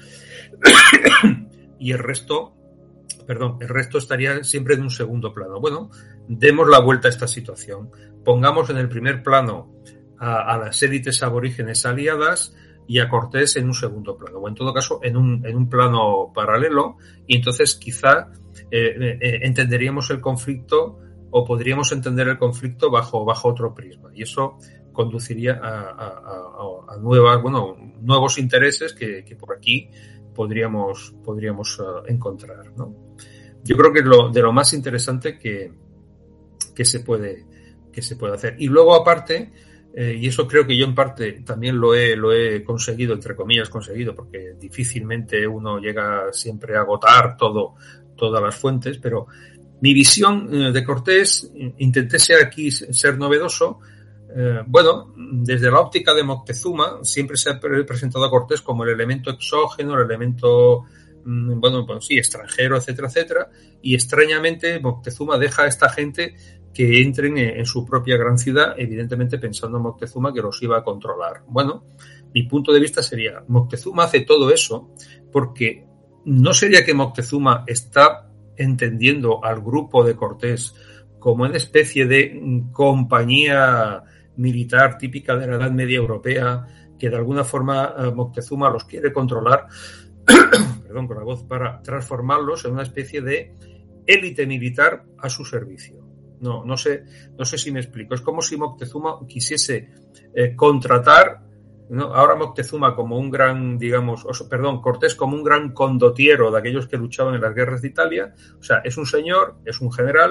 Y el resto, perdón, el resto estaría siempre en un segundo plano. Bueno, demos la vuelta a esta situación. Pongamos en el primer plano a, a las élites aborígenes aliadas y a Cortés en un segundo plano, o en todo caso en un, en un plano paralelo, y entonces quizá eh, eh, entenderíamos el conflicto, o podríamos entender el conflicto bajo, bajo otro prisma, y eso conduciría a, a, a, a nuevas, bueno, nuevos intereses que, que por aquí podríamos, podríamos uh, encontrar, ¿no? Yo creo que es lo, de lo más interesante que, que se puede, que se puede hacer. Y luego, aparte, eh, y eso creo que yo en parte también lo he, lo he conseguido, entre comillas conseguido, porque difícilmente uno llega siempre a agotar todo, todas las fuentes, pero mi visión de Cortés, intenté ser aquí, ser novedoso. Eh, bueno, desde la óptica de Moctezuma, siempre se ha presentado a Cortés como el elemento exógeno, el elemento, bueno, pues sí, extranjero, etcétera, etcétera, y extrañamente Moctezuma deja a esta gente que entren en, en su propia gran ciudad, evidentemente pensando en Moctezuma que los iba a controlar. Bueno, mi punto de vista sería, Moctezuma hace todo eso porque no sería que Moctezuma está entendiendo al grupo de Cortés como una especie de compañía militar típica de la Edad Media europea, que de alguna forma eh, Moctezuma los quiere controlar, perdón, con la voz, para transformarlos en una especie de élite militar a su servicio. No, no sé, no sé si me explico. Es como si Moctezuma quisiese eh, contratar, ¿no? Ahora Moctezuma como un gran, digamos, o, perdón, Cortés como un gran condottiero de aquellos que luchaban en las guerras de Italia. O sea, es un señor, es un general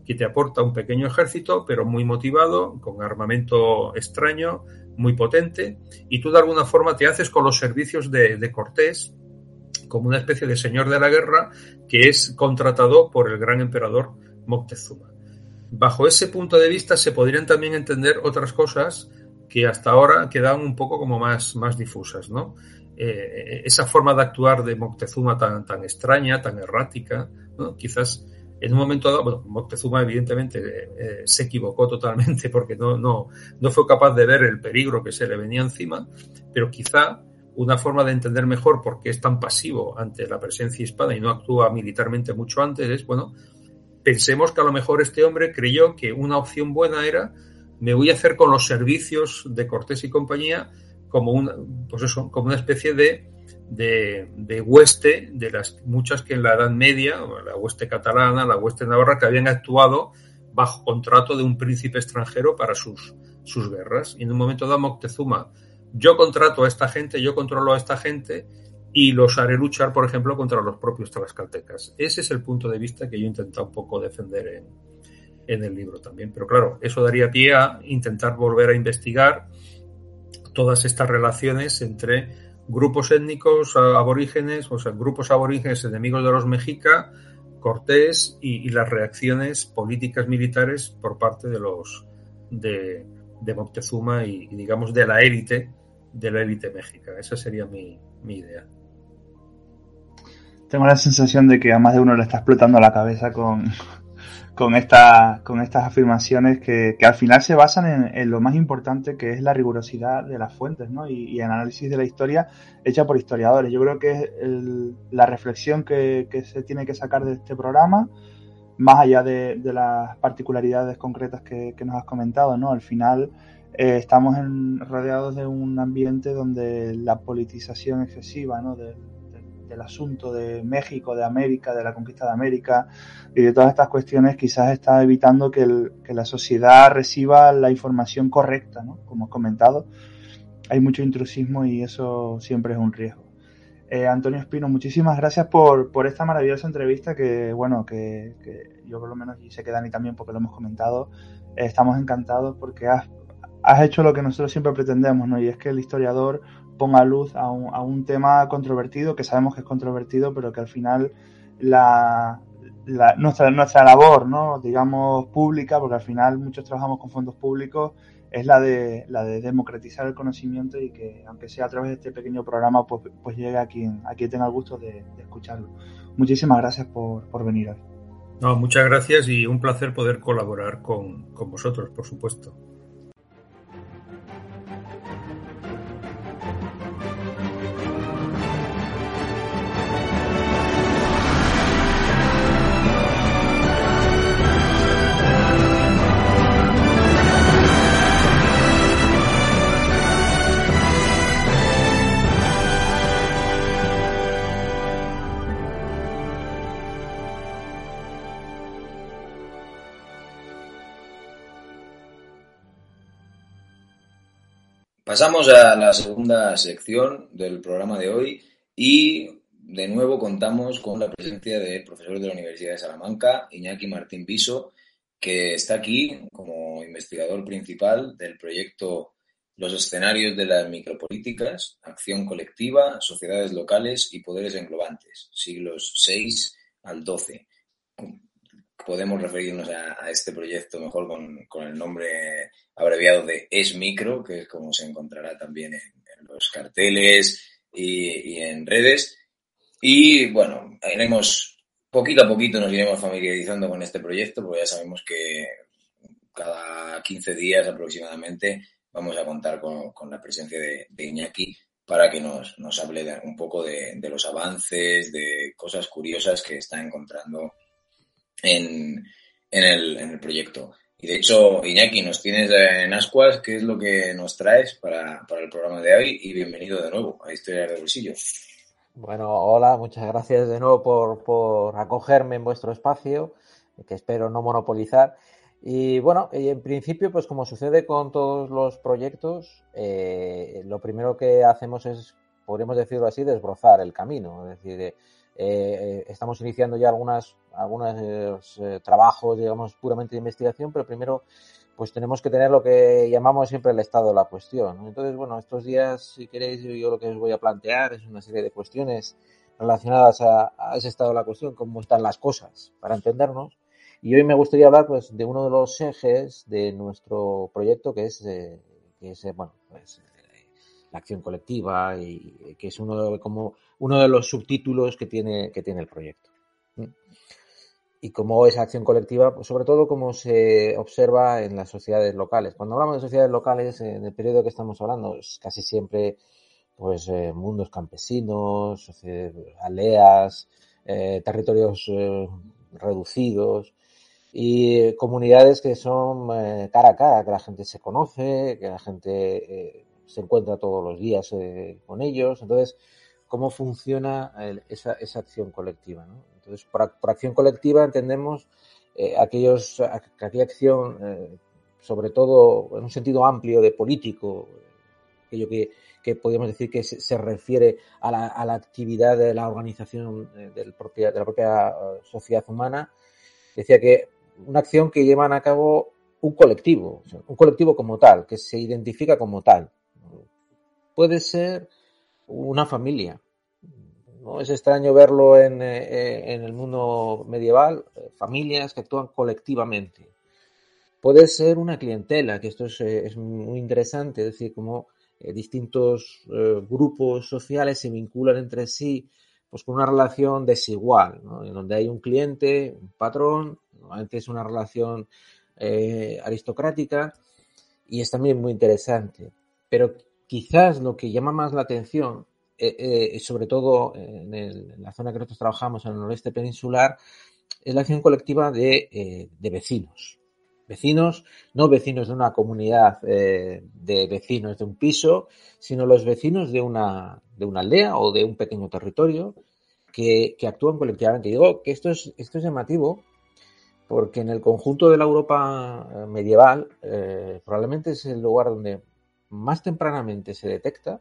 que te aporta un pequeño ejército, pero muy motivado, con armamento extraño, muy potente, y tú de alguna forma te haces con los servicios de, de Cortés, como una especie de señor de la guerra que es contratado por el gran emperador Moctezuma. Bajo ese punto de vista se podrían también entender otras cosas que hasta ahora quedan un poco como más, más difusas, ¿no? Eh, esa forma de actuar de Moctezuma tan, tan extraña, tan errática, ¿no? Quizás en un momento dado, bueno, Moctezuma evidentemente eh, se equivocó totalmente porque no, no, no fue capaz de ver el peligro que se le venía encima, pero quizá una forma de entender mejor por qué es tan pasivo ante la presencia hispana y no actúa militarmente mucho antes es, bueno, pensemos que a lo mejor este hombre creyó que una opción buena era me voy a hacer con los servicios de Cortés y compañía como una, pues eso, como una especie de, de, de hueste de las muchas que en la Edad Media, la hueste catalana, la hueste navarra, que habían actuado bajo contrato de un príncipe extranjero para sus, sus guerras. Y en un momento dado Moctezuma, yo contrato a esta gente, yo controlo a esta gente y los haré luchar, por ejemplo, contra los propios tlaxcaltecas. Ese es el punto de vista que yo he intentado un poco defender en, en el libro también. Pero claro, eso daría pie a intentar volver a investigar todas estas relaciones entre grupos étnicos aborígenes, o sea, grupos aborígenes enemigos de los mexica, Cortés y, y las reacciones políticas militares por parte de los de, de Moctezuma y, y digamos de la élite de la élite mexica. Esa sería mi, mi idea. Tengo la sensación de que a más de uno le está explotando la cabeza con con esta, con estas afirmaciones que, que al final se basan en, en lo más importante, que es la rigurosidad de las fuentes, ¿no? Y, y el análisis de la historia hecha por historiadores. Yo creo que es el, la reflexión que, que se tiene que sacar de este programa, más allá de, de las particularidades concretas que, que nos has comentado, ¿no? Al final eh, estamos en, rodeados de un ambiente donde la politización excesiva, ¿no? de, del asunto de México, de América, de la conquista de América y de todas estas cuestiones quizás está evitando que, el, que la sociedad reciba la información correcta, ¿no? Como has comentado, hay mucho intrusismo y eso siempre es un riesgo. Eh, Antonio Espino, muchísimas gracias por, por esta maravillosa entrevista que, bueno, que, que yo por lo menos, y sé que Dani también porque lo hemos comentado, eh, estamos encantados porque has, has hecho lo que nosotros siempre pretendemos, ¿no? Y es que el historiador ponga luz a un, a un tema controvertido, que sabemos que es controvertido, pero que al final la, la, nuestra, nuestra labor, ¿no? Digamos, pública, porque al final muchos trabajamos con fondos públicos, es la de, la de democratizar el conocimiento y que, aunque sea a través de este pequeño programa, pues, pues llegue a quien, a quien tenga el gusto de, de escucharlo. Muchísimas gracias por, por venir hoy. No, muchas gracias y un placer poder colaborar con, con vosotros, por supuesto. Pasamos a la segunda sección del programa de hoy y de nuevo contamos con la presencia del profesor de la Universidad de Salamanca, Iñaki Martín Viso, que está aquí como investigador principal del proyecto Los escenarios de las micropolíticas, acción colectiva, sociedades locales y poderes englobantes, siglos seis al doce. Podemos referirnos a, a este proyecto mejor con, con el nombre abreviado de ESMicro, que es como se encontrará también en, en los carteles y, y en redes. Y bueno, iremos, poquito a poquito nos iremos familiarizando con este proyecto, porque ya sabemos que cada quince días aproximadamente vamos a contar con, con la presencia de, de Iñaki para que nos, nos hable de, un poco de, de los avances, de cosas curiosas que está encontrando En, en, el, en el proyecto. Y de hecho, Iñaki, nos tienes en ascuas, ¿qué es lo que nos traes para, para el programa de hoy? Y bienvenido de nuevo a Historias de Bolsillo. Bueno, hola, muchas gracias de nuevo por, por acogerme en vuestro espacio, que espero no monopolizar. Y bueno, en principio, pues como sucede con todos los proyectos, eh, lo primero que hacemos es, podríamos decirlo así, desbrozar el camino. Es decir, Eh, estamos iniciando ya algunas, algunos eh, trabajos, digamos, puramente de investigación, pero primero pues tenemos que tener lo que llamamos siempre el estado de la cuestión, ¿no? Entonces, bueno, estos días, si queréis, yo, yo lo que os voy a plantear es una serie de cuestiones relacionadas a, a ese estado de la cuestión, cómo están las cosas, para entendernos. Y hoy me gustaría hablar pues de uno de los ejes de nuestro proyecto, que es, eh, que es eh, bueno, pues, eh, la acción colectiva, y que es uno de, como uno de los subtítulos que tiene, que tiene el proyecto. Y cómo esa acción colectiva, pues sobre todo cómo se observa en las sociedades locales. Cuando hablamos de sociedades locales, en el periodo que estamos hablando, es casi siempre pues eh, mundos campesinos, aldeas, eh, territorios eh, reducidos y comunidades que son eh, cara a cara, que la gente se conoce, que la gente eh, se encuentra todos los días eh, con ellos. Entonces, ¿cómo funciona el, esa, esa acción colectiva, ¿no? Entonces, por, por acción colectiva entendemos eh, aquellos, aquella acción, eh, sobre todo en un sentido amplio de político, aquello que, que podríamos decir que se, se refiere a la, a la actividad de la organización del propia, de la propia sociedad humana. Decía que una acción que llevan a cabo un colectivo, o sea, un colectivo como tal, que se identifica como tal. Puede ser una familia. No es extraño verlo en, eh, en el mundo medieval, eh, familias que actúan colectivamente. Puede ser una clientela, que esto es, eh, es muy interesante, es decir, como eh, distintos eh, grupos sociales se vinculan entre sí pues con una relación desigual, ¿no? En donde hay un cliente, un patrón, normalmente es una relación eh, aristocrática, y es también muy interesante. Pero quizás lo que llama más la atención, eh, eh, sobre todo en, el, en la zona que nosotros trabajamos, en el noreste peninsular, es la acción colectiva de, eh, de vecinos. Vecinos, no vecinos de una comunidad eh, de vecinos de un piso, sino los vecinos de una, de una aldea o de un pequeño territorio que, que actúan colectivamente. Y digo que esto es, esto es llamativo porque en el conjunto de la Europa medieval eh, probablemente es el lugar donde más tempranamente se detecta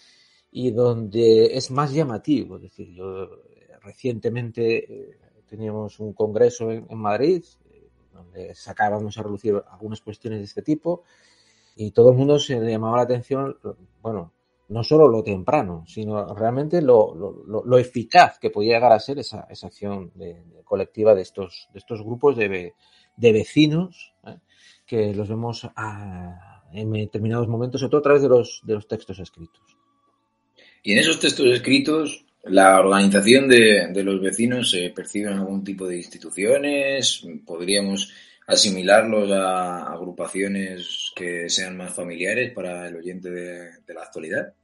y donde es más llamativo. Es decir, yo recientemente eh, teníamos un congreso en, en Madrid eh, donde sacábamos a relucir algunas cuestiones de este tipo y todo el mundo se le llamaba la atención, bueno, no solo lo temprano, sino realmente lo, lo, lo eficaz que podía llegar a ser esa, esa acción de, de colectiva de estos, de estos grupos de, de vecinos ¿eh? que los vemos a, en determinados momentos, sobre todo a través de los, de los textos escritos. Y en esos textos escritos, ¿la organización de, de los vecinos se percibe en algún tipo de instituciones? ¿Podríamos asimilarlos a agrupaciones que sean más familiares para el oyente de, de la actualidad?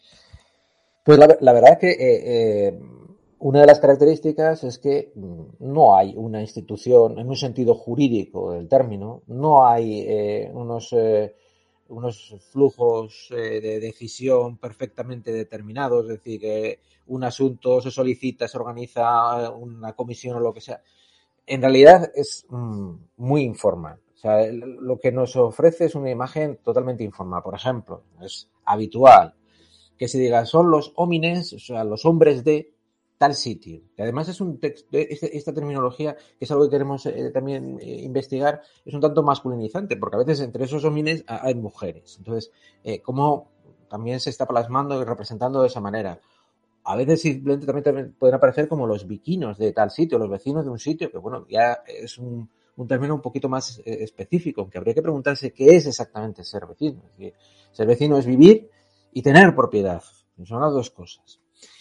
Pues la, la verdad es que eh, eh, una de las características es que no hay una institución, en un sentido jurídico del término, no hay eh, unos... Eh, unos flujos eh, de decisión perfectamente determinados, es decir, que un asunto se solicita, se organiza una comisión o lo que sea. En realidad es mm, muy informal. O sea, lo que nos ofrece es una imagen totalmente informal. Por ejemplo, es habitual que se diga son los homines, o sea, los hombres de tal sitio. Que además es un texto, esta terminología, que es algo que queremos eh, también eh, investigar, es un tanto masculinizante, porque a veces entre esos homines hay mujeres. Entonces, eh, ¿cómo también se está plasmando y representando de esa manera? A veces simplemente también, también pueden aparecer como los viquinos de tal sitio, los vecinos de un sitio, que bueno, ya es un, un término un poquito más eh, específico, aunque habría que preguntarse qué es exactamente ser vecino. Es decir, ser vecino es vivir y tener propiedad. Son las dos cosas.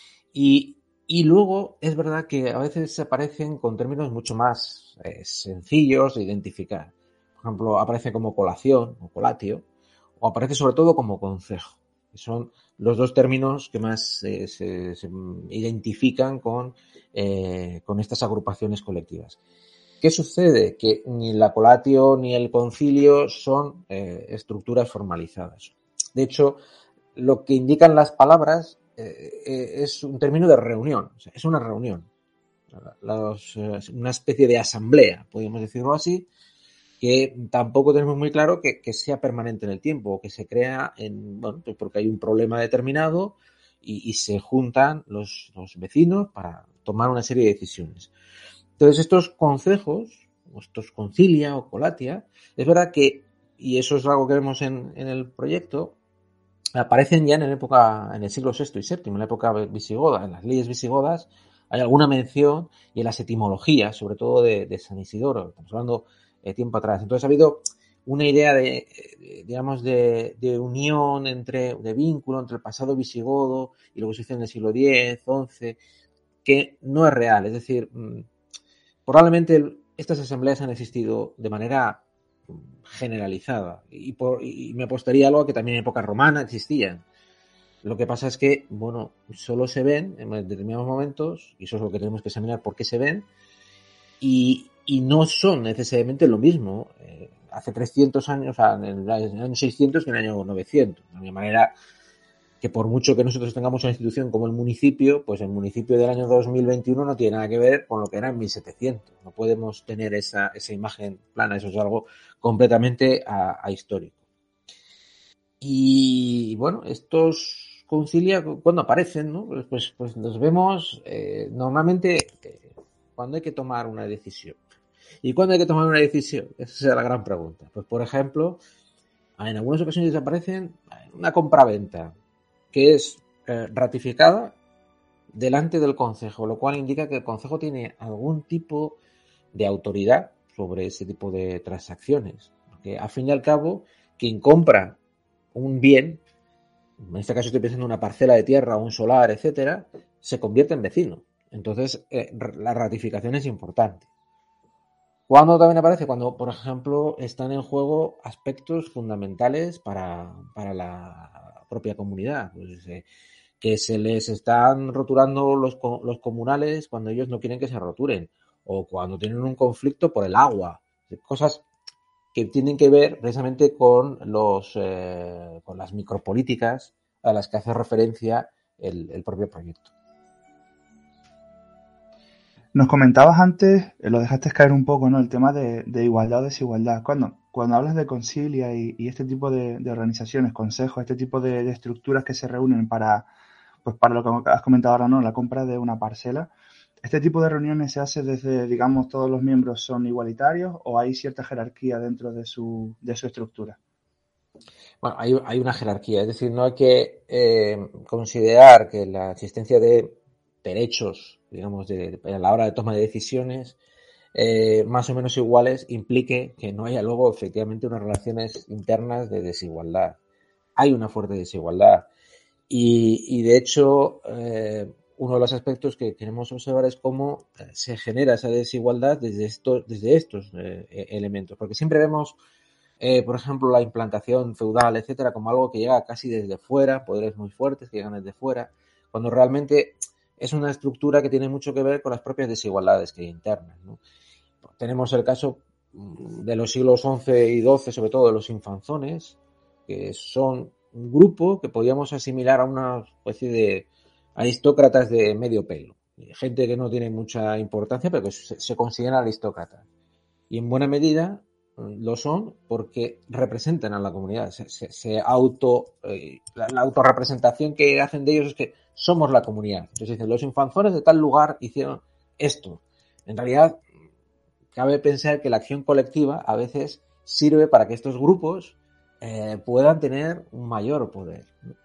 Y Y luego es verdad que a veces se aparecen con términos mucho más eh, sencillos de identificar. Por ejemplo, aparece como colación o colatio, o aparece sobre todo como concejo, que son los dos términos que más eh, se, se identifican con, eh, con estas agrupaciones colectivas. ¿Qué sucede? Que ni la colatio ni el concilio son eh, estructuras formalizadas. De hecho, lo que indican las palabras Eh, es un término de reunión, o sea, es una reunión, Los, eh, una especie de asamblea, podríamos decirlo así, que tampoco tenemos muy claro que, que sea permanente en el tiempo, o que se crea en, bueno, pues porque hay un problema determinado y, y se juntan los, los vecinos para tomar una serie de decisiones. Entonces, estos concejos, estos concilia o colatia, es verdad que, y eso es algo que vemos en, en el proyecto, aparecen ya en la época, en el siglo sexto y séptimo, en la época visigoda, en las leyes visigodas, hay alguna mención y en las etimologías, sobre todo de, de San Isidoro, estamos hablando de tiempo atrás. Entonces ha habido una idea de, de digamos, de, de unión entre, de vínculo entre el pasado visigodo y lo que sucede en el siglo diez, once, que no es real. Es decir, probablemente estas asambleas han existido de manera generalizada y, por, y me apostaría algo a que también en época romana existían. Lo que pasa es que, bueno, solo se ven en determinados momentos, y eso es lo que tenemos que examinar, por qué se ven, y, y no son necesariamente lo mismo eh, hace trescientos años, o sea, en el, en el año seiscientos que en el año novecientos. De alguna manera que por mucho que nosotros tengamos una institución como el municipio, pues el municipio del año dos mil veintiuno no tiene nada que ver con lo que era en mil setecientos. No podemos tener esa, esa imagen plana, eso es algo completamente a, a histórico. Y bueno, estos concilia, cuando aparecen, ¿no? Pues, pues, pues los vemos eh, normalmente eh, cuando hay que tomar una decisión. ¿Y cuándo hay que tomar una decisión? Esa es la gran pregunta. Pues por ejemplo, en algunas ocasiones aparecen una compraventa que es eh, ratificada delante del concejo, lo cual indica que el concejo tiene algún tipo de autoridad sobre ese tipo de transacciones. Porque al fin y al cabo, quien compra un bien, en este caso estoy pensando en una parcela de tierra, un solar, etcétera, se convierte en vecino. Entonces, eh, la ratificación es importante. ¿Cuándo también aparece? Cuando, por ejemplo, están en juego aspectos fundamentales para, para la propia comunidad. Pues, eh, que se les están roturando los, los comunales cuando ellos no quieren que se roturen, o cuando tienen un conflicto por el agua. Cosas que tienen que ver precisamente con los eh, con las micropolíticas a las que hace referencia el, el propio proyecto. Nos comentabas antes, eh, lo dejaste caer un poco, ¿no? El tema de, de igualdad o desigualdad. Cuando, cuando hablas de concilia y, y este tipo de, de organizaciones, consejos, este tipo de, de estructuras que se reúnen para, pues para lo que has comentado ahora, ¿no? La compra de una parcela. ¿Este tipo de reuniones se hace desde, digamos, todos los miembros son igualitarios o hay cierta jerarquía dentro de su, de su estructura? Bueno, hay, hay una jerarquía, es decir, no hay que eh, considerar que la existencia de derechos, digamos, de, de, a la hora de toma de decisiones eh, más o menos iguales implique que no haya luego efectivamente unas relaciones internas de desigualdad. Hay una fuerte desigualdad y, y de hecho eh, uno de los aspectos que queremos observar es cómo se genera esa desigualdad desde estos, desde estos eh, elementos, porque siempre vemos, eh, por ejemplo, la implantación feudal, etcétera, como algo que llega casi desde fuera, poderes muy fuertes que llegan desde fuera, cuando realmente es una estructura que tiene mucho que ver con las propias desigualdades que hay internas, ¿no? Tenemos el caso de los siglos once y doce, sobre todo de los infanzones, que son un grupo que podríamos asimilar a una especie de aristócratas de medio pelo, gente que no tiene mucha importancia pero que se, se consideran aristócratas y en buena medida lo son porque representan a la comunidad, se, se, se auto eh, la, la autorrepresentación que hacen de ellos es que somos la comunidad. Entonces dicen, los infanzones de tal lugar hicieron esto. En realidad cabe pensar que la acción colectiva a veces sirve para que estos grupos eh, puedan tener un mayor poder.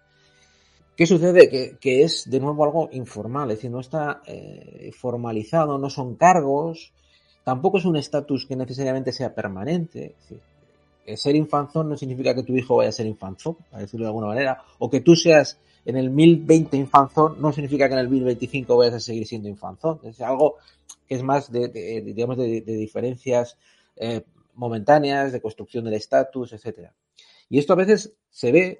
¿Qué sucede? Que, que es de nuevo algo informal, es decir, no está eh, formalizado, no son cargos, tampoco es un estatus que necesariamente sea permanente. Es decir, ser infanzón no significa que tu hijo vaya a ser infanzón, para decirlo de alguna manera, o que tú seas en el mil veinte infanzón no significa que en el mil veinticinco vayas a seguir siendo infanzón. Es algo que es más de, de, de digamos, de, de diferencias eh, momentáneas, de construcción del estatus, etcétera. Y esto a veces se ve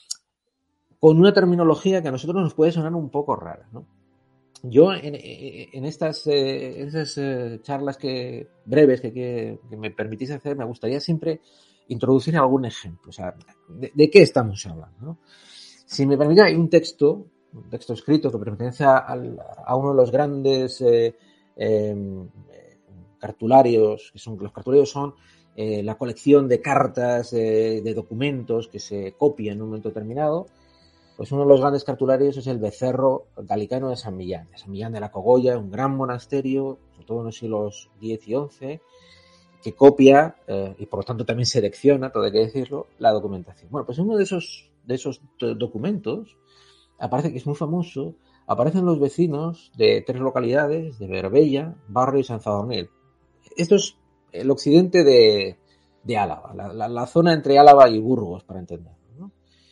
con una terminología que a nosotros nos puede sonar un poco rara, ¿no? Yo en, en estas, eh, en esas eh, charlas que breves que, que, que me permitís hacer, me gustaría siempre introducir algún ejemplo. O sea, ¿de, de qué estamos hablando, ¿no? Si me permite, hay un texto, un texto escrito que pertenece a, a uno de los grandes eh, eh, cartularios, que son, los cartularios son eh, la colección de cartas, eh, de documentos que se copian en un momento determinado, Pues uno de los grandes cartularios es el Becerro Galicano de San Millán, de San Millán de la Cogolla, un gran monasterio, sobre todo en los siglos diez y once, que copia eh, y por lo tanto también selecciona, todo hay que decirlo, la documentación. Bueno, pues uno de esos, de esos documentos aparece, que es muy famoso, aparecen los vecinos de tres localidades, de Berbella, Barrio y San Sadurní. Esto es el occidente de, de Álava, la, la, la zona entre Álava y Burgos, para entenderlo, ¿no?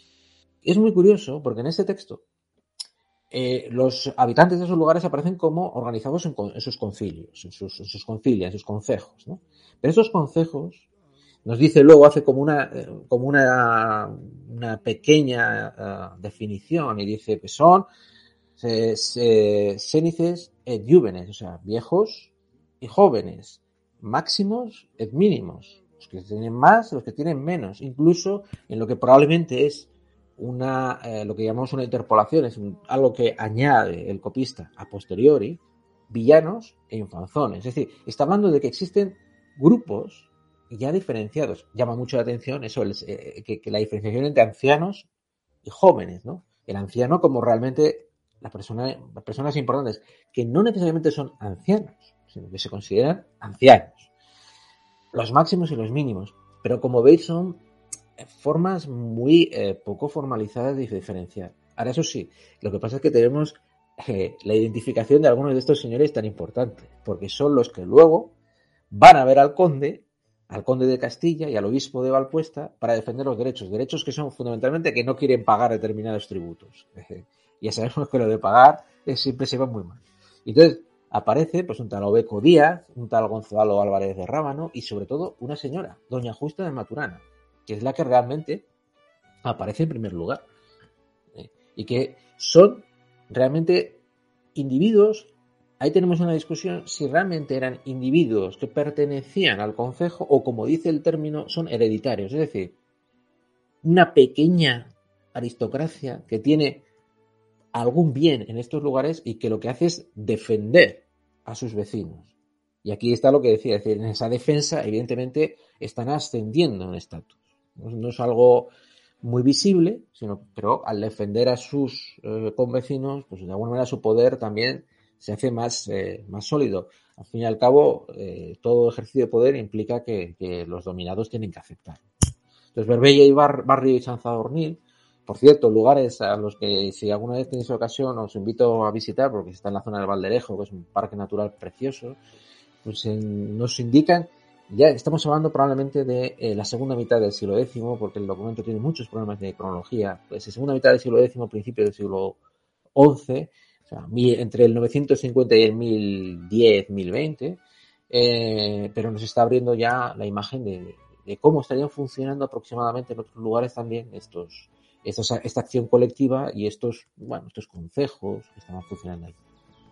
Es muy curioso porque en este texto eh, los habitantes de esos lugares aparecen como organizados en, en sus concilios, en sus, en sus concilias, en sus concejos, ¿no? Pero esos concejos, nos dice luego, hace como una, como una, una pequeña uh, definición y dice que son se, se, sénices et jóvenes, o sea, viejos y jóvenes, máximos et mínimos, los que tienen más, los que tienen menos, incluso en lo que probablemente es una, eh, lo que llamamos una interpolación, es un, algo que añade el copista a posteriori, villanos e infanzones. Es decir, está hablando de que existen grupos ya diferenciados. Llama mucho la atención eso, el, eh, que, que la diferenciación entre ancianos y jóvenes, ¿no? El anciano como realmente la persona, las personas importantes, que no necesariamente son ancianos, sino que se consideran ancianos. Los máximos y los mínimos. Pero como veis son formas muy eh, poco formalizadas de diferenciar. Ahora, eso sí, lo que pasa es que tenemos eh, la identificación de algunos de estos señores tan importantes, porque son los que luego van a ver al conde, al conde de Castilla y al obispo de Valpuesta para defender los derechos. Derechos que son fundamentalmente que no quieren pagar determinados tributos. Ya sabemos que lo de pagar eh, siempre se va muy mal. Entonces aparece pues un tal Obeco Díaz, un tal Gonzalo Álvarez de Rábano y sobre todo una señora, doña Justa de Maturana, que es la que realmente aparece en primer lugar. ¿eh? Y que son realmente individuos. Ahí tenemos una discusión si realmente eran individuos que pertenecían al concejo o, como dice el término, son hereditarios. Es decir, una pequeña aristocracia que tiene algún bien en estos lugares y que lo que hace es defender a sus vecinos. Y aquí está lo que decía, es decir, en esa defensa evidentemente están ascendiendo en estatus. No es algo muy visible, sino, pero al defender a sus eh, convecinos, pues de alguna manera su poder también se hace más, eh, más sólido. Al fin y al cabo, eh, todo ejercicio de poder implica que, que los dominados tienen que aceptar. Entonces, Berbella y Bar, Barrio y San Sadurní, por cierto, lugares a los que si alguna vez tenéis ocasión os invito a visitar, porque está en la zona del Valderejo, que es un parque natural precioso, pues en, nos indican, ya estamos hablando probablemente de eh, la segunda mitad del siglo décimo, porque el documento tiene muchos problemas de cronología, pues en segunda mitad del siglo décimo, principio del siglo once, o sea, entre el novecientos cincuenta y el mil diez, mil veinte, eh, pero nos está abriendo ya la imagen de, de cómo estarían funcionando aproximadamente en otros lugares también estos, estos esta acción colectiva y estos, bueno, estos concejos que estaban funcionando ahí.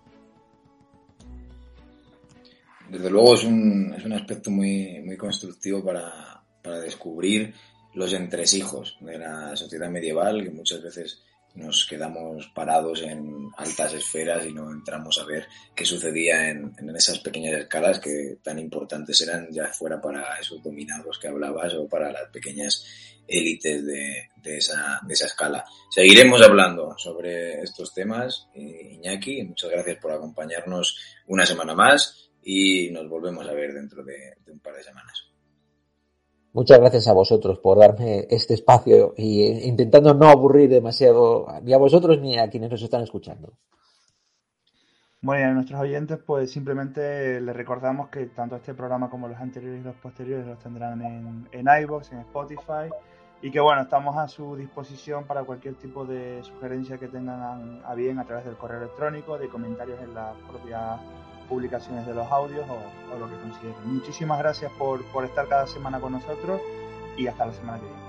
Desde luego es un, es un aspecto muy, muy constructivo para, para descubrir los entresijos de la sociedad medieval, que muchas veces nos quedamos parados en altas esferas y no entramos a ver qué sucedía en, en esas pequeñas escalas que tan importantes eran, ya fuera para esos dominados que hablabas o para las pequeñas élites de, de, esa, de esa escala. Seguiremos hablando sobre estos temas, Iñaki, muchas gracias por acompañarnos una semana más y nos volvemos a ver dentro de, de un par de semanas. Muchas gracias a vosotros por darme este espacio y intentando no aburrir demasiado ni a vosotros ni a quienes nos están escuchando. Bueno, y a nuestros oyentes pues simplemente les recordamos que tanto este programa como los anteriores y los posteriores los tendrán en, en iVoox, en Spotify, y que bueno, estamos a su disposición para cualquier tipo de sugerencia que tengan a bien a través del correo electrónico, de comentarios en las propias publicaciones de los audios o, o lo que consideren. Muchísimas gracias por, por estar cada semana con nosotros y hasta la semana que viene.